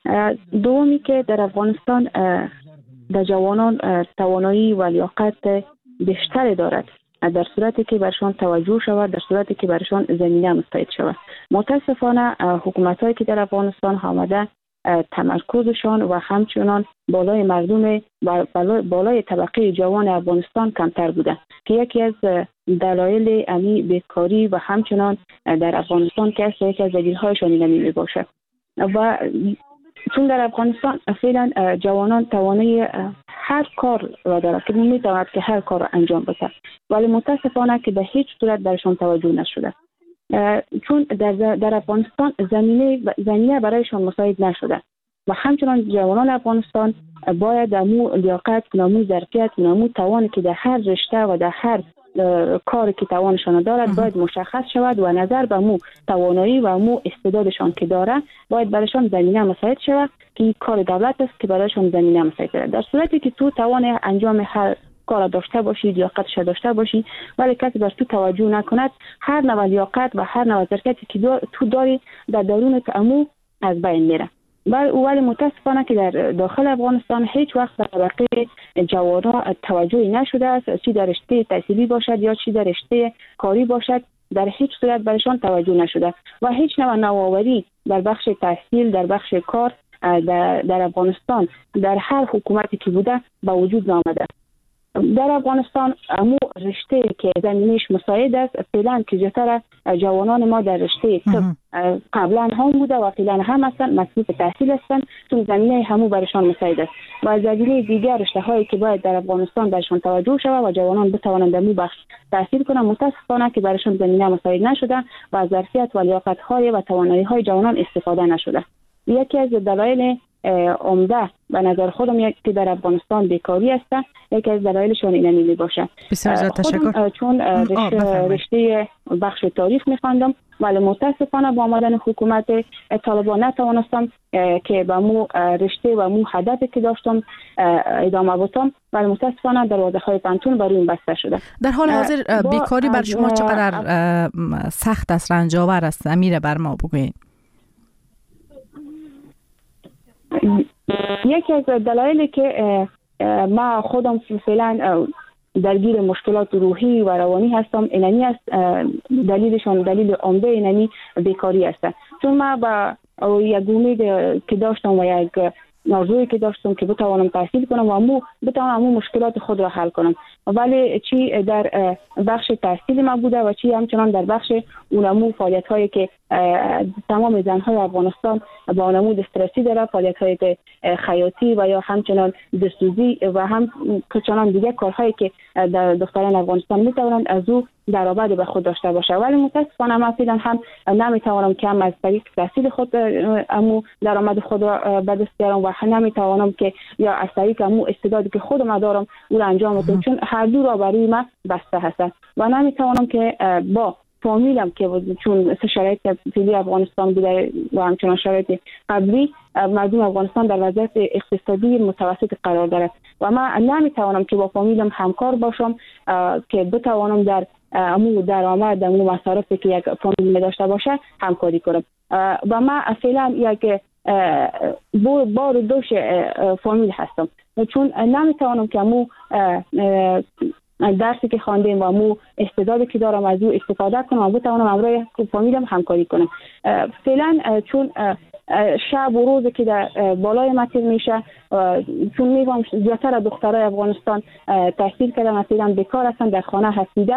دومی که در افغانستان در جوانان توانایی و لیاقت بیشتری دارد در صورتی که برشان توجه شود، در صورتی که برشان زمینه مساعد شود. متاسفانه حکومت‌هایی که در افغانستان آمده تمرکزشان و همچنان بالای مردم بالای, بالای طبقه جوان افغانستان کمتر بوده که یکی از دلایل امی بیکاری و همچنان در افغانستان که است یکی از دلیل‌هایشان نمی باشد. و چون در افغانستان فعلا جوانان توانایی هر کار را دارد که می‌تواند که هر کار را انجام بده، ولی متاسفانه که به هیچ صورت برشان توجه نشده، چون در در افغانستان زمینه زمینه برایشان مساعد نشده و همچنان جوانان افغانستان باید امو لیاقت، امو ظرفیت، امو توانی که در هر رشته و در هر کاری که توانشان دارد باید مشخص شود و نظر به امو توانایی و امو استعدادشان که دارد باید برایشان زمینه مساعد شود که کار دولت است که برایشان زمینه مساعد است. در صورتی که تو توان انجام هر کار داشته باشی، لیاقتش داشته باشی، ولی کسی بر تو توجه نکند، هر نوع لیاقت و هر نوع ظرفیتی که دار تو داری در درون امو از بین میره. ولی متاسفانه که در داخل افغانستان هیچ وقت در طبقه جوانان توجهی نشده است، چی در رشته تحصیلی باشد یا چی در رشته کاری باشد، در هیچ صورت برشان توجه نشده و هیچ نوع نوآوری در بخش تحصیل، در بخش کار در, در افغانستان در هر حکومتی که بوده با وجود نآمده. در افغانستان امو رشته که زمینش مساعد است فعلا که زیاتر جوانان ما در رشته طب قبلا هم بوده و فعلا هم هستند مصروف تحصیل هستند، چون زمینه همو برشان مساعد است و زمینه دیگر رشته هایی که باید در افغانستان برشان توجه شود و جوانان بتوانند امو بخش تحصیل کنند، متاسفانه که برشان زمینه مساعد نشده و از ظرفیت و لیاقت های و توانایی های جوانان استفاده نشده. یکی از دلایل عمده به نظر خودم یک که در افغانستان بیکاری است، یکی از دلایلشون اینه می باشه. بسیار زیاد تشکر. چون رشته, رشته بخش تاریخ می‌خواندم ولی متاسفانه با آمدن حکومت طالبان نتوانستم که با مو رشته و مو هدفی که داشتم ادامه بدم، ولی متاسفانه دروازه‌های پانتون برای این بسته شده. در حال حاضر بیکاری بر شما چقدر سخت است، رنج‌آور است؟ امیر بر ما بگویید. یکی از دلایلی که ما خودم فعلا درگیر مشکلات روحی و روانی هستم اینمی است، دلیلشون دلیل عمده اینمی بیکاری است، چون ما با یک امید که داشتم و یک آرزویی که داشتم که بتوانم تحصیل کنم و امو بتوانم امو مشکلات خود را حل کنم، ولی چی در بخش تحصیل ما بوده و چی همچنان در بخش اونمو فعالیت هایی که تمام زنهای افغانستان با اونمو دسترسی داره، فعالیت های خیاطی و یا همچنان دستوزی و هم چنان دیگه کارهایی که در دختران افغانستان میتوانند از او درآمد به خود داشته باشه، ولی متاسفانه من فعلا هم نمیتوانم که هم از طریق تحصیل خود امو درآمد خود را به دست بیارم و نمیتوانم که یا از طریق امو استعدادی که خودم دارم او را انجام بدم، چون هر دو را برای من بسته هست و نمیتوانم که با فامیلم که بود، چون مثل شرایط فعلی افغانستان بوده و همچنان شرایط قبلی، مردم افغانستان در وضعیت اقتصادی متوسط قرار دارد و من نمیتوانم که با فامیلم همکار باشم که بتوانم در امو درآمد امو مصارفی که یک فامیل داشته باشه همکاری کنم. و من فعلا یک بار دوش فامیل هستم، چون نمیتوانم که امو درسی که خواندیم و امو استعدادی که دارم از او استفاده کنم و بتوانم همراه فامیلم همکاری کنم. فعلا چون شب و روزی که در بالای متر میشه، چون میگم زیادتر دخترای افغانستان تحصیل کردن مثلا بیکار هستن، در خانه هستیده،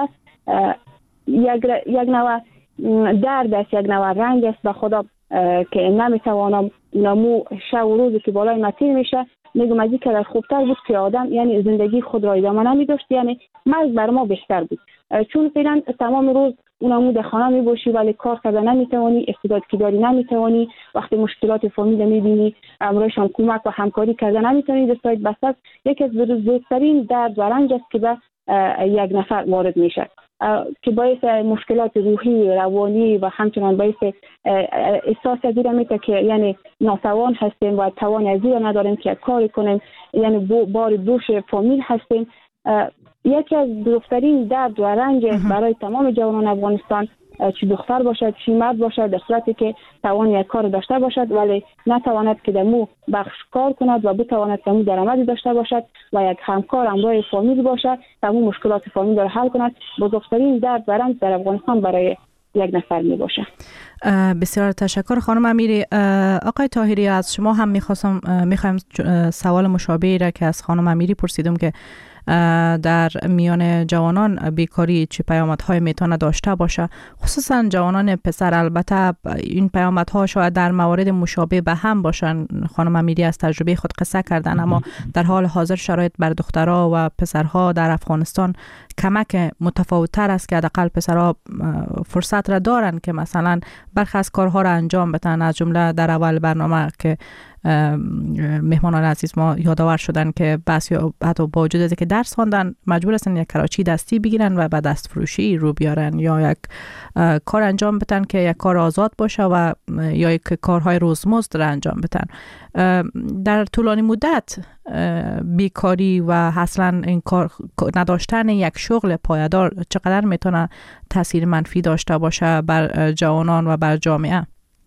یک یک نوع درد است، یک نوع رنج است به خدا که نمیتوانم نمو شب و روزی که بالای متر میشه. میگم از این که خوبتر بود که آدم یعنی زندگی خود را ادامه نمیداشت، یعنی مرگ بر ما بهتر بود، چون فعلا تمام روز اونمو در خانه میباشی ولی کار کردن نمیتوانی، استعداد که داری نمیتوانی، وقتی مشکلات فامیل میبینی امروزشان کمک و همکاری کردن نمیتونی. دستایت بسات یکی از بزرگترین درد و رنج است که به یک نفر وارد میشه، که باعث مشکلات روحی، روانی و همچنان باعث احساس از این میشه که یعنی ناتوان هستیم و توان از این نداریم که کاری کنیم، یعنی بار دوش فامیل هستیم. یکی از بزرگترین درد و رنج برای تمام جوانان افغانستان، چی دختر باشد چی مرد باشد، در صورتی که توان یک کار داشته باشد ولی نتواند که دمو بخش کار کند و بتواند دمو درآمدی داشته باشد و یک همکار همراه فامیل باشد، تمام مشکلات فامیل را حل کند، بزرگترین درد و رنج در افغانستان برای یک نفر می باشه. بسیار تشکر خانم امیری. آقای طاهری، از شما هم میخواستم میخوایم سوال مشابهی را که از خانم امیری پرسیدم که در میان جوانان بیکاری چه پیامدهای میتونه داشته باشه، خصوصا جوانان پسر. البته این پیامدها شاید در موارد مشابه به هم باشن، خانم امیری از تجربه خود قصه کردن، اما در حال حاضر شرایط بر دخترها و پسرها در افغانستان کمک متفاوت‌تر است که حداقل پسرها فرصت را دارن که مثلا برخی از کارها را انجام بدن. از جمله در اول برنامه که مهمانان عزیز ما یادآور شدن که بس یا حتی با وجود از که درس خواندن مجبور هستن یک کراچی دستی بگیرن و به دست فروشی رو بیارن یا یک کار انجام بدن که یک کار آزاد باشه و یا یک کارهای روزمزد را انجام بدن. در طولانی مدت بیکاری و اصلا این کار نداشتن یک شغل پایدار چقدر میتونه تاثیر منفی داشته باشه بر جوانان و بر جامعه؟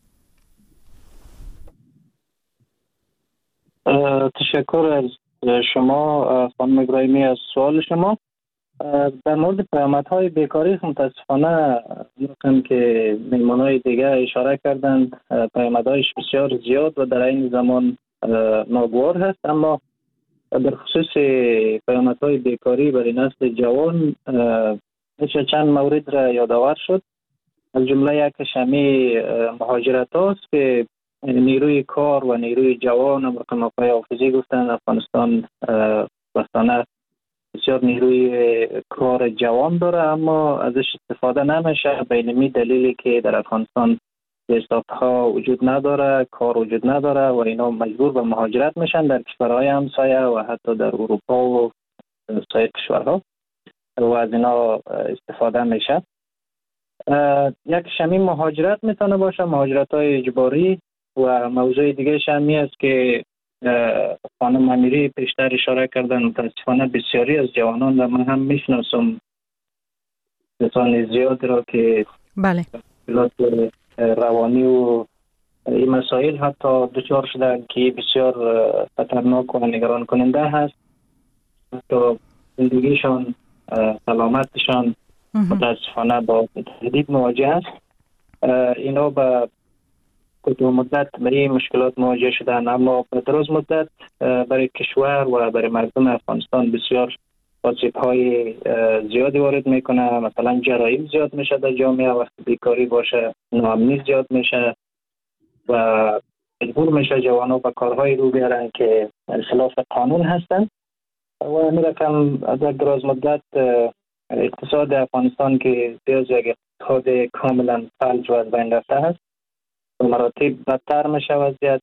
تشکر از شما خانم ابراهیمی از سوال شما. در مورد پیامدهای بیکاری متاسفانه میگم که میمانای دیگه اشاره کردند، پیامدهایش بسیار زیاد و در این زمان ناگوار هست، اما در خصوص پیامدهای بیکاری برای نسل جوان میشه چند مورد را یادآور شد. از جمله یکش همین مهاجرت هاست که نیروی کار و نیروی جوان امریکا آقای حافظی گفتن افغانستان بستانه بسیار نیروی کار جوان داره اما ازش استفاده نمیشه به این دلیلی که در افغانستان استارت‌ها وجود نداره، کار وجود نداره و اینا مجبور به مهاجرت میشن در کشورهای همسایه و حتی در اروپا و سایر کشورها و از اینا استفاده میشه. یک شمی مهاجرت میتونه باشه، مهاجرت های اجباری، و موضوع دیگه شمی است که خانم امیری پیشتر اشاره کردن. متاسفانه بسیاری از جوانان و من هم میشناسم کسان زیاد را که بله روانی و این مسائل حتی دچار شدن که بسیار خطرناک و نگران کننده هست. حتی زندگیشان، سلامتشان متاسفانه با تهدید مواجه است. اینا به کوتاه مدت به این مشکلات مواجه شدن اما به دراز مدت برای کشور و برای مردم افغانستان بسیار آسیب‌های زیادی وارد میکنه. مثلا جرایم زیاد میشه در جامعه، وقتی بیکاری باشه ناامنی زیاد میشه و مجبور میشه جوانان به کارهای رو بیارن که خلاف قانون هستن و این رقم در دراز مدت اقتصاد افغانستان که بیاز یک اقتصاد کاملا فلج و از بین رفته هست و مراتب بدتر میشه وضعیت.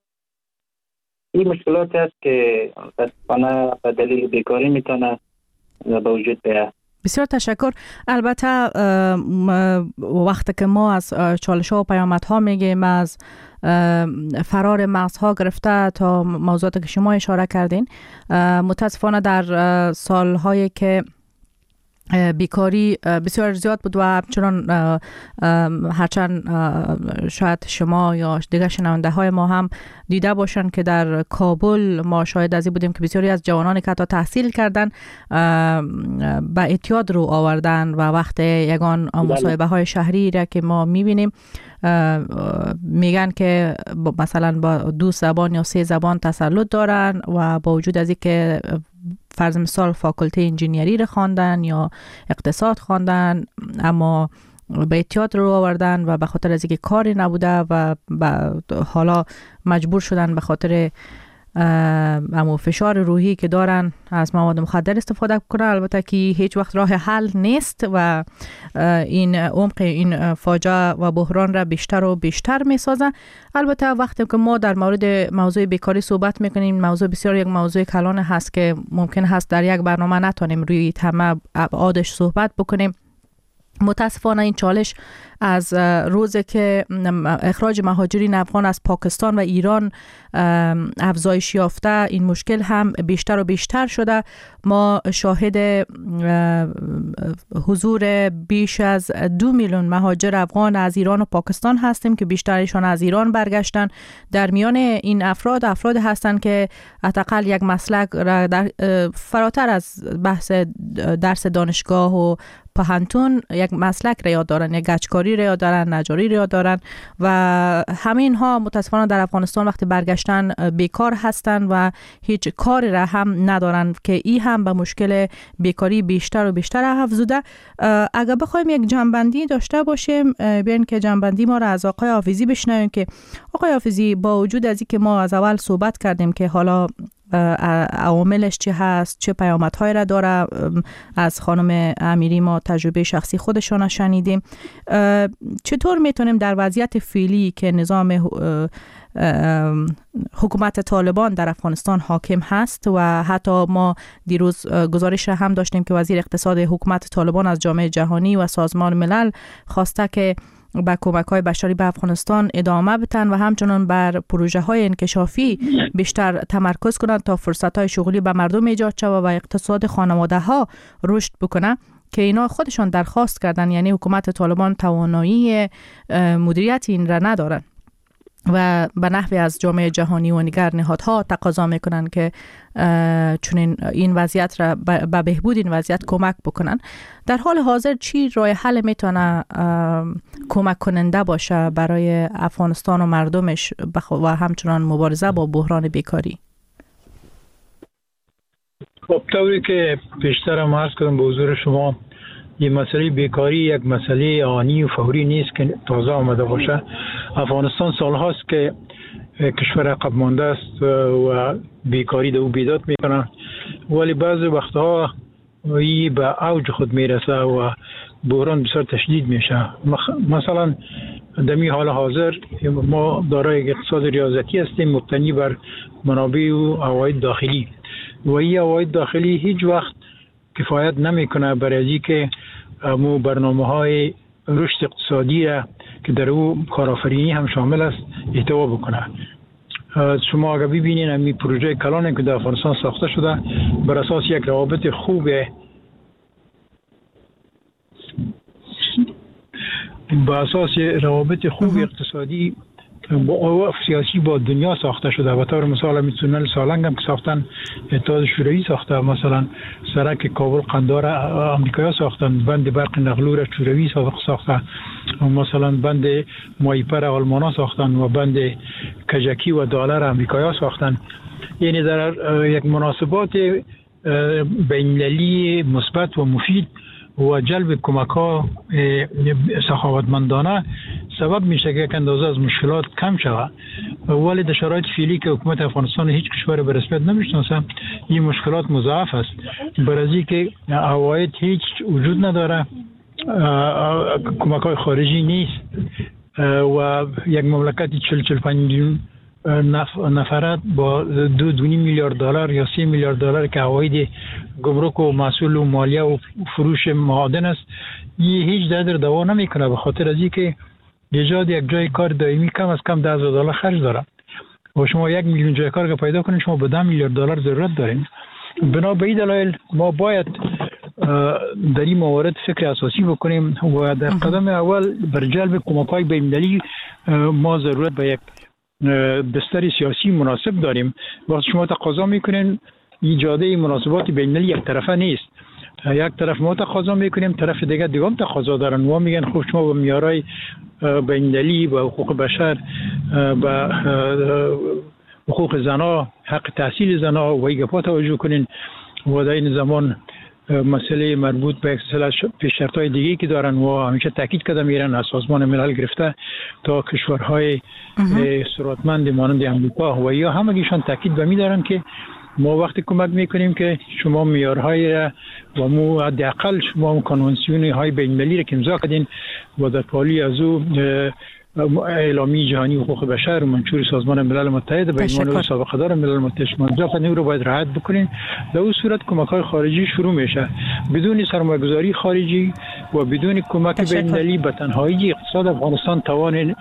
این مشکلاتی است که متاسفانه به دلیل بیکاری میتونه به وجود بیاد. بسیار تشکر. البته وقتی که ما از چالش ها و پیامد ها میگیم، از فرار مغزها گرفته تا موضوعاتی که شما اشاره کردین، متاسفانه در سالهایی که بیکاری بسیار زیاد بود و همچنان هرچند شاید شما یا دیگر شنونده های ما هم دیده باشن که در کابل ما شاهد از این بودیم که بسیاری از جوانانی که حتی تحصیل کردن به اعتیاد رو آوردن و وقت یگان مصاحبه های شهری را که ما میبینیم میگن که مثلا با دو زبان یا سه زبان تسلط دارن و با وجود از این که فرض مثال فاکولته انجینیری رو خواندن یا اقتصاد خواندن، اما به اعتیاد رو آوردن و به خاطر از اینکه کاری نبوده و حالا مجبور شدن به خاطر اما فشار روحی که دارن از مواد مخدر استفاده کنن. البته که هیچ وقت راه حل نیست و این عمق این فاجعه و بحران را بیشتر و بیشتر می سازه. البته وقتی که ما در مورد موضوع بیکاری صحبت میکنیم، موضوع بسیار یک موضوع کلان هست که ممکن هست در یک برنامه نتونیم روی تمام ابعادش صحبت بکنیم. متاسفانه این چالش از روزی که اخراج مهاجرین افغان از پاکستان و ایران افزایش یافته، این مشکل هم بیشتر و بیشتر شده. ما شاهد حضور بیش از دو میلیون مهاجر افغان از ایران و پاکستان هستیم که بیشترشان از ایران برگشتن. در میان این افراد افراد هستند که حداقل یک مسلک را در فراتر از بحث درس دانشگاه و پهنتون یک مسلک را یاد دارن، یک گچکاری را یاد دارن، نجاری را یاد دارن و همین ها متاسفانه در افغانستان وقتی برگشتن بیکار هستند و هیچ کاری را هم ندارن که این هم به مشکل بیکاری بیشتر و بیشتر افزوده. اگر بخوایم یک جنبندی داشته باشیم، بیاین که جنبندی ما را از آقای حافظی بشنویم که آقای حافظی با وجود از اینکه ما از اول صحبت کردیم که حالا عواملش چی هست، چه پیامدهایی را داره، از خانم امیری ما تجربه شخصی خودشان شنیدیم، چطور میتونیم در وضعیت فعلی که نظام حکومت طالبان در افغانستان حاکم هست و حتی ما دیروز گزارش را هم داشتیم که وزیر اقتصاد حکومت طالبان از جامعه جهانی و سازمان ملل خواسته که با کمک‌های بشری به افغانستان ادامه بدن و همچنان بر پروژه‌های انکشافی بیشتر تمرکز کنند تا فرصت‌های شغلی به مردم ایجاد شود و اقتصاد خانواده‌ها رشد بکنه، که اینا خودشان درخواست کردن. یعنی حکومت طالبان توانایی مدیریت این را ندارن و به نحوی از جامعه جهانی و دیگر نهادها تقاضا میکنن که چون این وضعیت را به بهبود این وضعیت کمک بکنن. در حال حاضر چی راه حل میتونه کمک کننده باشه برای افغانستان و مردمش و همچنان مبارزه با بحران بیکاری؟ خب طوری که پیشتر عرض کردم به حضور شما، این مسئله بیکاری یک مسئله آنی و فوری نیست که تازه آمده باشه. افغانستان سالهاست که کشور عقب مانده است و بیکاری دو بیداد میکنه، ولی بعضی وقتها این به اوج خود میرسه و بحران بسیار تشدید میشه. مثلا در این حال حاضر ما دارای اقتصاد ریاضتی هستیم مبتنی بر منابع و عواید داخلی و این عواید داخلی هیچ وقت کفایت نمیکنه برای اینکه مو برنامه‌های رشد اقتصادی را که در او کارآفرینی هم شامل است احتوا بکنه. شما اگر ببینید این پروژه کلان که در افغانستان ساخته شده بر اساس یک روابط خوب با اساس روابط خوب اقتصادی با سیاسی با دنیا ساخته شده. به طور مثال می تونل سالنگ هم که ساختن اتحاد شوروی ساخته، مثلا سرک کابل قندهار امریکایی ساختن، بند برق نقلو شوروی ساخته، مثلا بند مایپر آلمانا ساختن و بند کجکی و دالر امریکایی ساختن. یعنی در یک مناسبات بین‌المللی مثبت و مفید و جلب کمک‌ها سخاوتمندانه سبب میشه که یک اندازه از مشکلات کم شود، ولی در شرایط فعلی که حکومت افغانستان هیچ کشور به رسمیت نمیشناسه این مشکلات مضاعف است. برای که عواید هیچ وجود نداره، کمک‌های خارجی نیست و یک مملکت چهل چهل و پنج میلیون نف... نفرات با دو دونی میلیارد دلار یا سی میلیارد دلار که عواید گمرک و محصول و مالیه و فروش معادن است، یه هیچ در دوا نمیکنه، به خاطر از اینکه ایجاد یک جای کار دائمی کم از کم ده هزار دلار خرج داره و شما یک میلیون جای کار که پیدا کنید شما به ده میلیارد دلار ضرورت دارین. بنا به این دلایل ما باید در این موارد فکر اساسی بکنیم و در قدم اول بر جلب کمک‌های بین‌المللی ما ضرورت به یک بستر سیاسی مناسب داریم. وقتی شما تقاضا میکنین ایجاد مناسبات بین‌المللی یک طرفه نیست، یک طرف ما تقاضا میکنیم طرف دیگه دیگه هم تقاضا دارن و میگن خب شما با معیارهای بین‌المللی و حقوق بشر و حقوق زنها، حق تحصیل زنها و ایگپا توجه کنین و در این زمان مسئله مربوط به پیشرفت‌های دیگه که دارن و همیشه تاکید کرده میرن از سازمان ملل گرفته تا کشورهای ثروتمند مانند امریکا و یا همگیشان تاکید به می‌دارن که ما وقتی کمک میکنیم که شما معیارهای و مو حداقل شما کنوانسیون های بین‌المللی را که امضا کردین و در پالی از او اعلامیه جهانی حقوق بشر و منشور سازمان ملل متحد به عنوان سابقه دار ملل متحد شما امضا کردین رو باید رعایت بکنین. در اون صورت کمک‌های خارجی شروع میشه. بدون سرمایه‌گذاری خارجی و بدون کمک بین‌المللی به تنهایی اقتصاد افغانستان توان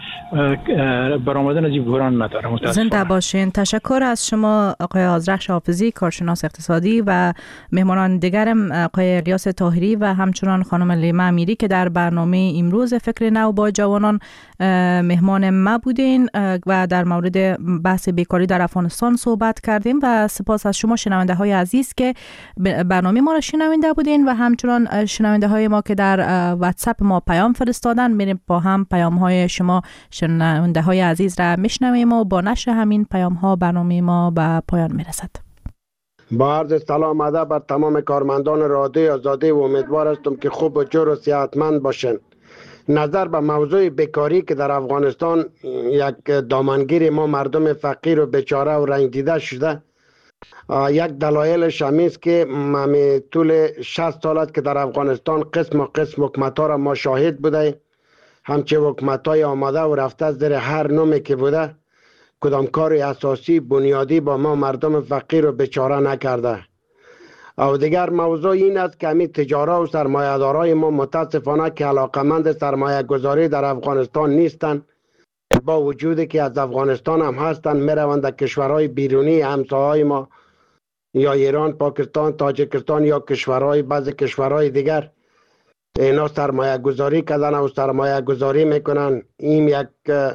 برآمدن از این بحران نداره. زنده باشین. تشکر از شما آقای آذرخش حافظی، کارشناس اقتصادی و مهمانان دیگرم آقای الیاس طاهری و همچنان خانم لیما امیری که در برنامه امروز فکر نو با جوانان مهمان ما بودین و در مورد بحث بیکاری در افغانستان صحبت کردیم و سپاس از شما شنونده های عزیز که برنامه ما را شنونده بودین و همچنان شنونده های ما که در واتساپ ما پیام فرستادن. میریم با هم پیام های شما شنونده های عزیز را میشنویم و با نشر همین پیام ها برنامه ما به پایان میرسد. با عرض سلام ادب بر تمام کارمندان رادیو آزادی و امیدوار هستم که خوب و جور و صحتمند باشند. نظر به موضوع بیکاری که در افغانستان یک دامنگیر ما مردم فقیر و بیچاره و رنج دیده شده، یک دلایلش همی است که ما طول شصت سال است که در افغانستان قسم و قسم حکومت‌ها را ما شاهد بوده، همچه حکومت‌های آمده و رفته زیر هر نومی که بوده کدام کار اساسی بنیادی با ما مردم فقیر و بیچاره نکرده. او دیگر موضوع این است که همین تجاره و سرمایه‌دارای ما متاسفانه که علاقمند سرمایه گذاری در افغانستان نیستند، با وجودی که از افغانستان هم هستند میروند در کشورهای بیرونی همسایه‌های ما یا ایران، پاکستان، تاجیکستان یا کشورهای بعضی کشورهای دیگر اینا سرمایه گذاری کردن و سرمایه گذاری میکنن. این یک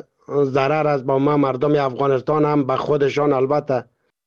ضرر است با ما مردم افغانستان هم به خودشان. البته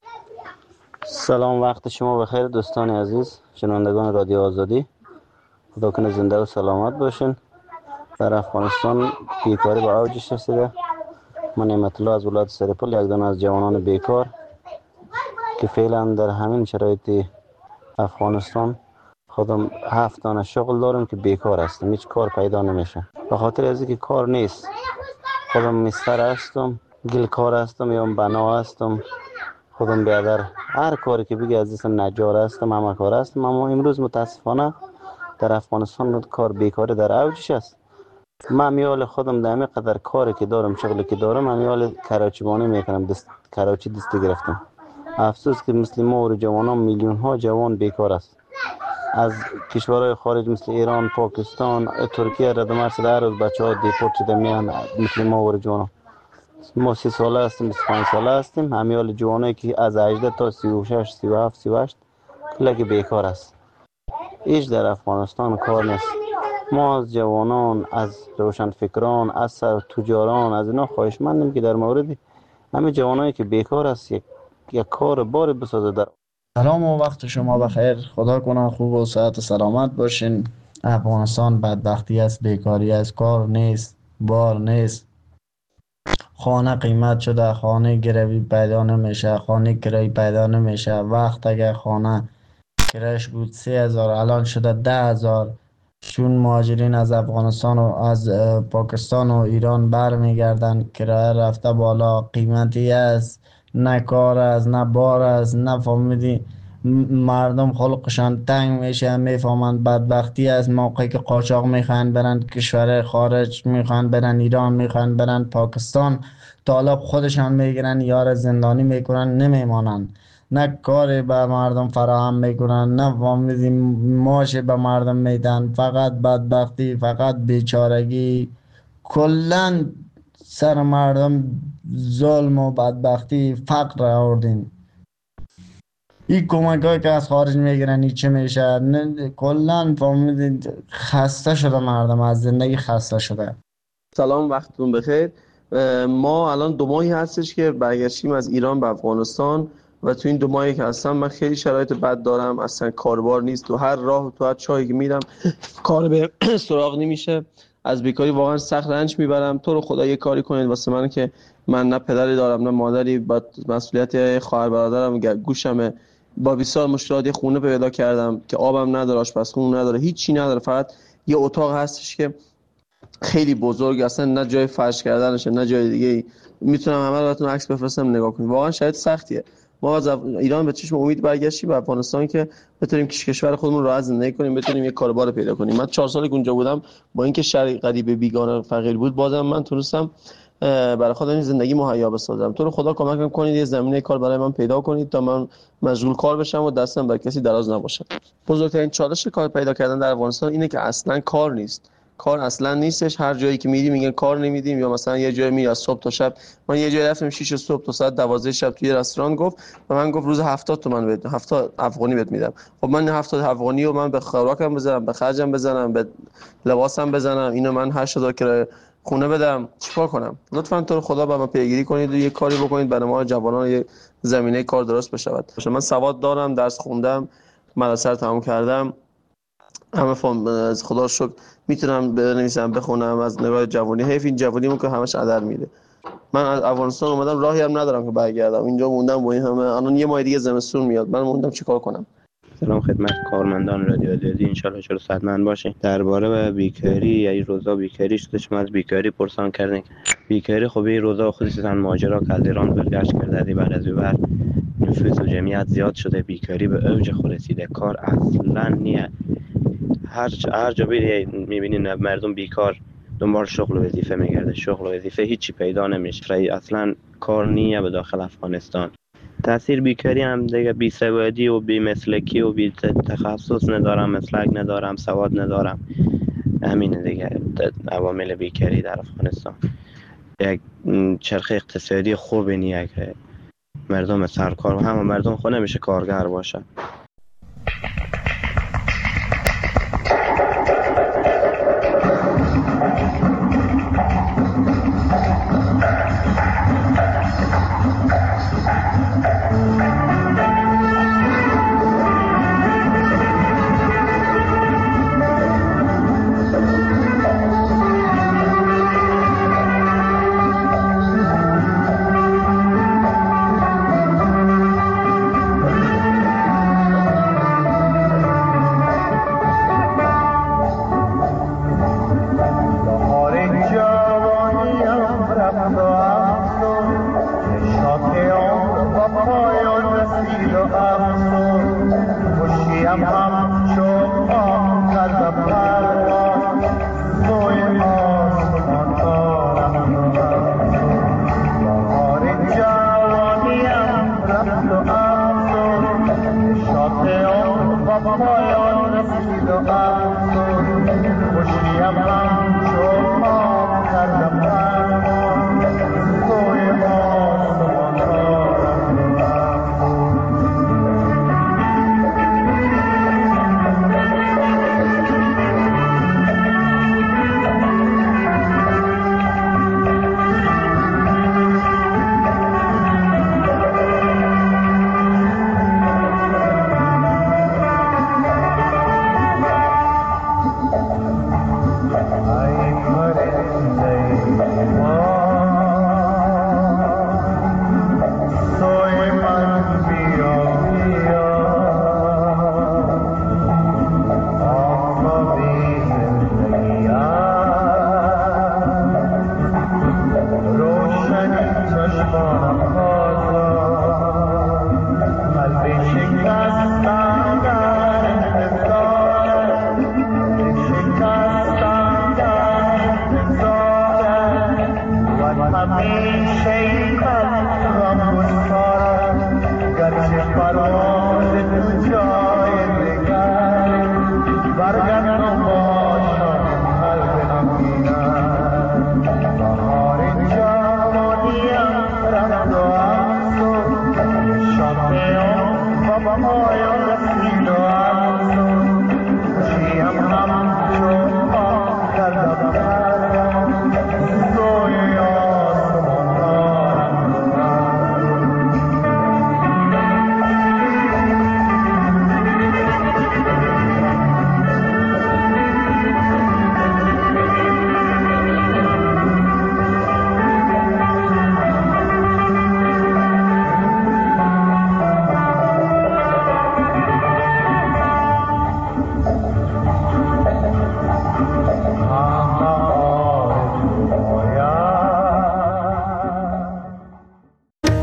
سلام، وقت شما بخیر دوستان عزیز شنوندگان رادیو آزادی، خدا کنه زنده و سلامت باشین. در افغانستان بیکاری به اوجش رسیده. من نعمت الله از ولایت سرپل یک دانه از جوانان بیکار که فعلا در همین شرایط افغانستان خودم هفت دانه شغل دارم که بیکار هستم، هیچ کار پیدا نمیشه به خاطر از اینکه کار نیست. خودم مستر هستم، گل کار هستم یا بنا هستم، خودم بیادر هر کاری که بگی از اسم نجار هستم، همه کار هستم. اما امروز متاسفانه در افغانستان کار بیکاری در اوجش است. من میال خودم در همه قدر کاری که دارم، شغلی که دارم، من میال کراچیبانی میکنم، دست کراچی دستی گرفتم. افسوس که مثل ما و جوانان میلیون ها جوان بیکار است. از کشورهای خارج مثل ایران، پاکستان، ترکیه رد مرز در روز بچه ها دیپورت شده میان مثل ما و جوانان. ما سی ساله هستیم، بیست و پنج ساله هستیم. همیال جوانایی که از هجده تا سی و شش، سی و هفت، سی و هشت کلک بیکار است. هیچ در افغانستان کار نیست. ما از جوانان، از روشنفکران، از سر تجاران، از اینا خواهشمندیم که در مورد همه جوانایی که بیکار است یک یک کار بار بسازه. در سلام و وقت شما بخیر. خدا کنه خوب و صحت و سلامت باشین. افغانستان بدبختی است، بیکاری است، کار نیست، بار نیست. خانه قیمت شده، خانه گروی پیدا نمیشه، خانه کرایی پیدا نمیشه. وقت اگر خانه کرایش بود سه هزار الان شده ده هزار. چون مهاجرین از افغانستان و از پاکستان و ایران برمیگردن، کرایه رفته بالا، قیمتی است، نه کار است، نه بار است، نه فهمیدی مردم خلقشان تنگ میشه، میفهمند بدبختی از موقعی که قاچاق میخوان برن کشور خارج، میخوان برن ایران، میخوان برن پاکستان، طالب خودشان میگیرن یار زندانی میکنن، نمیمانن، نه کاری به مردم فراهم میکنن، نه فهمیدی ماش به مردم میدن، فقط بدبختی، فقط بیچارگی، کلن سر مردم ظلم و بدبختی فقر آوردین. این کمک هایی که از خارج میگیرن این چه میشه؟ کلن فهمیدین خسته شده مردم، از زندگی خسته شده. سلام، وقتتون بخیر. ما الان دو ماهی هستش که برگشتیم از ایران به افغانستان و تو این دو ماهی که هستم من خیلی شرایط بد دارم، اصلا کاربار نیست، تو هر راه تو هر چایی که میرم کار به سراغ نمیشه، از بیکاری واقعا سخت رنج میبرم. تو رو خدا یه کاری کنید واسه من که من نه پدری دارم نه مادری، با مسئولیت خواهر برادرم گوشمه، با بسیار مشکلات خونه پیدا کردم که آبم نداره، آشپزخونه نداره، هیچی نداره، فقط یه اتاق هستش که خیلی بزرگ، اصلا نه جای فرش کردنشه نه جای دیگه. میتونم همه رو براتون عکس بفرستم نگاه کنید، واقعا شاید سختیه. ما از ایران به چشم امید برگشتیم به افغانستان که بتونیم کشور خودمون راحت زندگی کنیم، بتونیم یه کاربار پیدا کنیم. من چهار سال اونجا بودم، با اینکه شهر غریب بیگانه فقیر بود، بازم من تونستم برای خودم زندگی مهیا بسازم. تو رو خدا کمکم کنید یه زمینه کار برای من پیدا کنید تا من مشغول کار بشم و دستم بر کسی دراز نباشه. بزرگترین چالش کار پیدا کردن در افغانستان اینه که اصلا کار نیست. کار اصلا نیستش، هر جایی که میری میگن کار نمیدیم، یا مثلا یه جایی میری از صبح تا شب. من یه جایی رفتم شش صبح تا ساعت دوازده شب توی رستوران گفت و من گفت روز هفتاد تومن بده، هفتاد افغانی بهت میدم. خب من هفتاد افغانی رو من به خوراکم بزنم، به خرجم بزنم، به لباسم بزنم، اینو من هشت هزار کرایه خونه بدم، چیکار کنم؟ لطفاً تو رو خدا با من پیگیری کنید و یه کاری بکنید برای ما جوانان یه زمینه کار درست بشود. من سواد دارم، درس خوندم، مدرسه رو تمام کردم، همه فهم از خدا شکر میتونم بنویسم بخونم. از نگاه جوانی حیف این جوانیمون که همش عدر میده. من از افغانستان اومدم، راهی هم ندارم که برگردم، اینجا موندم با این همه. الان یه ماه دیگه زمستون میاد، من موندم چیکار کنم؟ سلام خدمت کارمندان رادیو آزادی، انشالله چرا صحتمند باشین. درباره بیکاری یا این روزا بیکاری شده، شما از بیکاری پرسان کردین. بیکاری خب این روزا خصوصا ماجرا که از ایران برگشت کرده، بعد از بعد نفوس و جمعیت زیاد شده، بیکاری به اوج خود رسیده، کار اصلا نیه. هر هر جا بری میبینین مردم بیکار دنبال شغل و وظیفه میگرده، شغل و وظیفه هیچی پیدا نمیشه، اصلا کار نیه به داخل افغانستان. تاثیر بیکاری هم دیگه بی سوادی و بی مسلکی و بی تخصص ندارم، مسلک ندارم، سواد ندارم، همین دیگه عوامل بیکاری در افغانستان. یک چرخه اقتصادی خوبی نیه که مردم سرکار و همه مردم خود نمیشه کارگر باشه. Baba,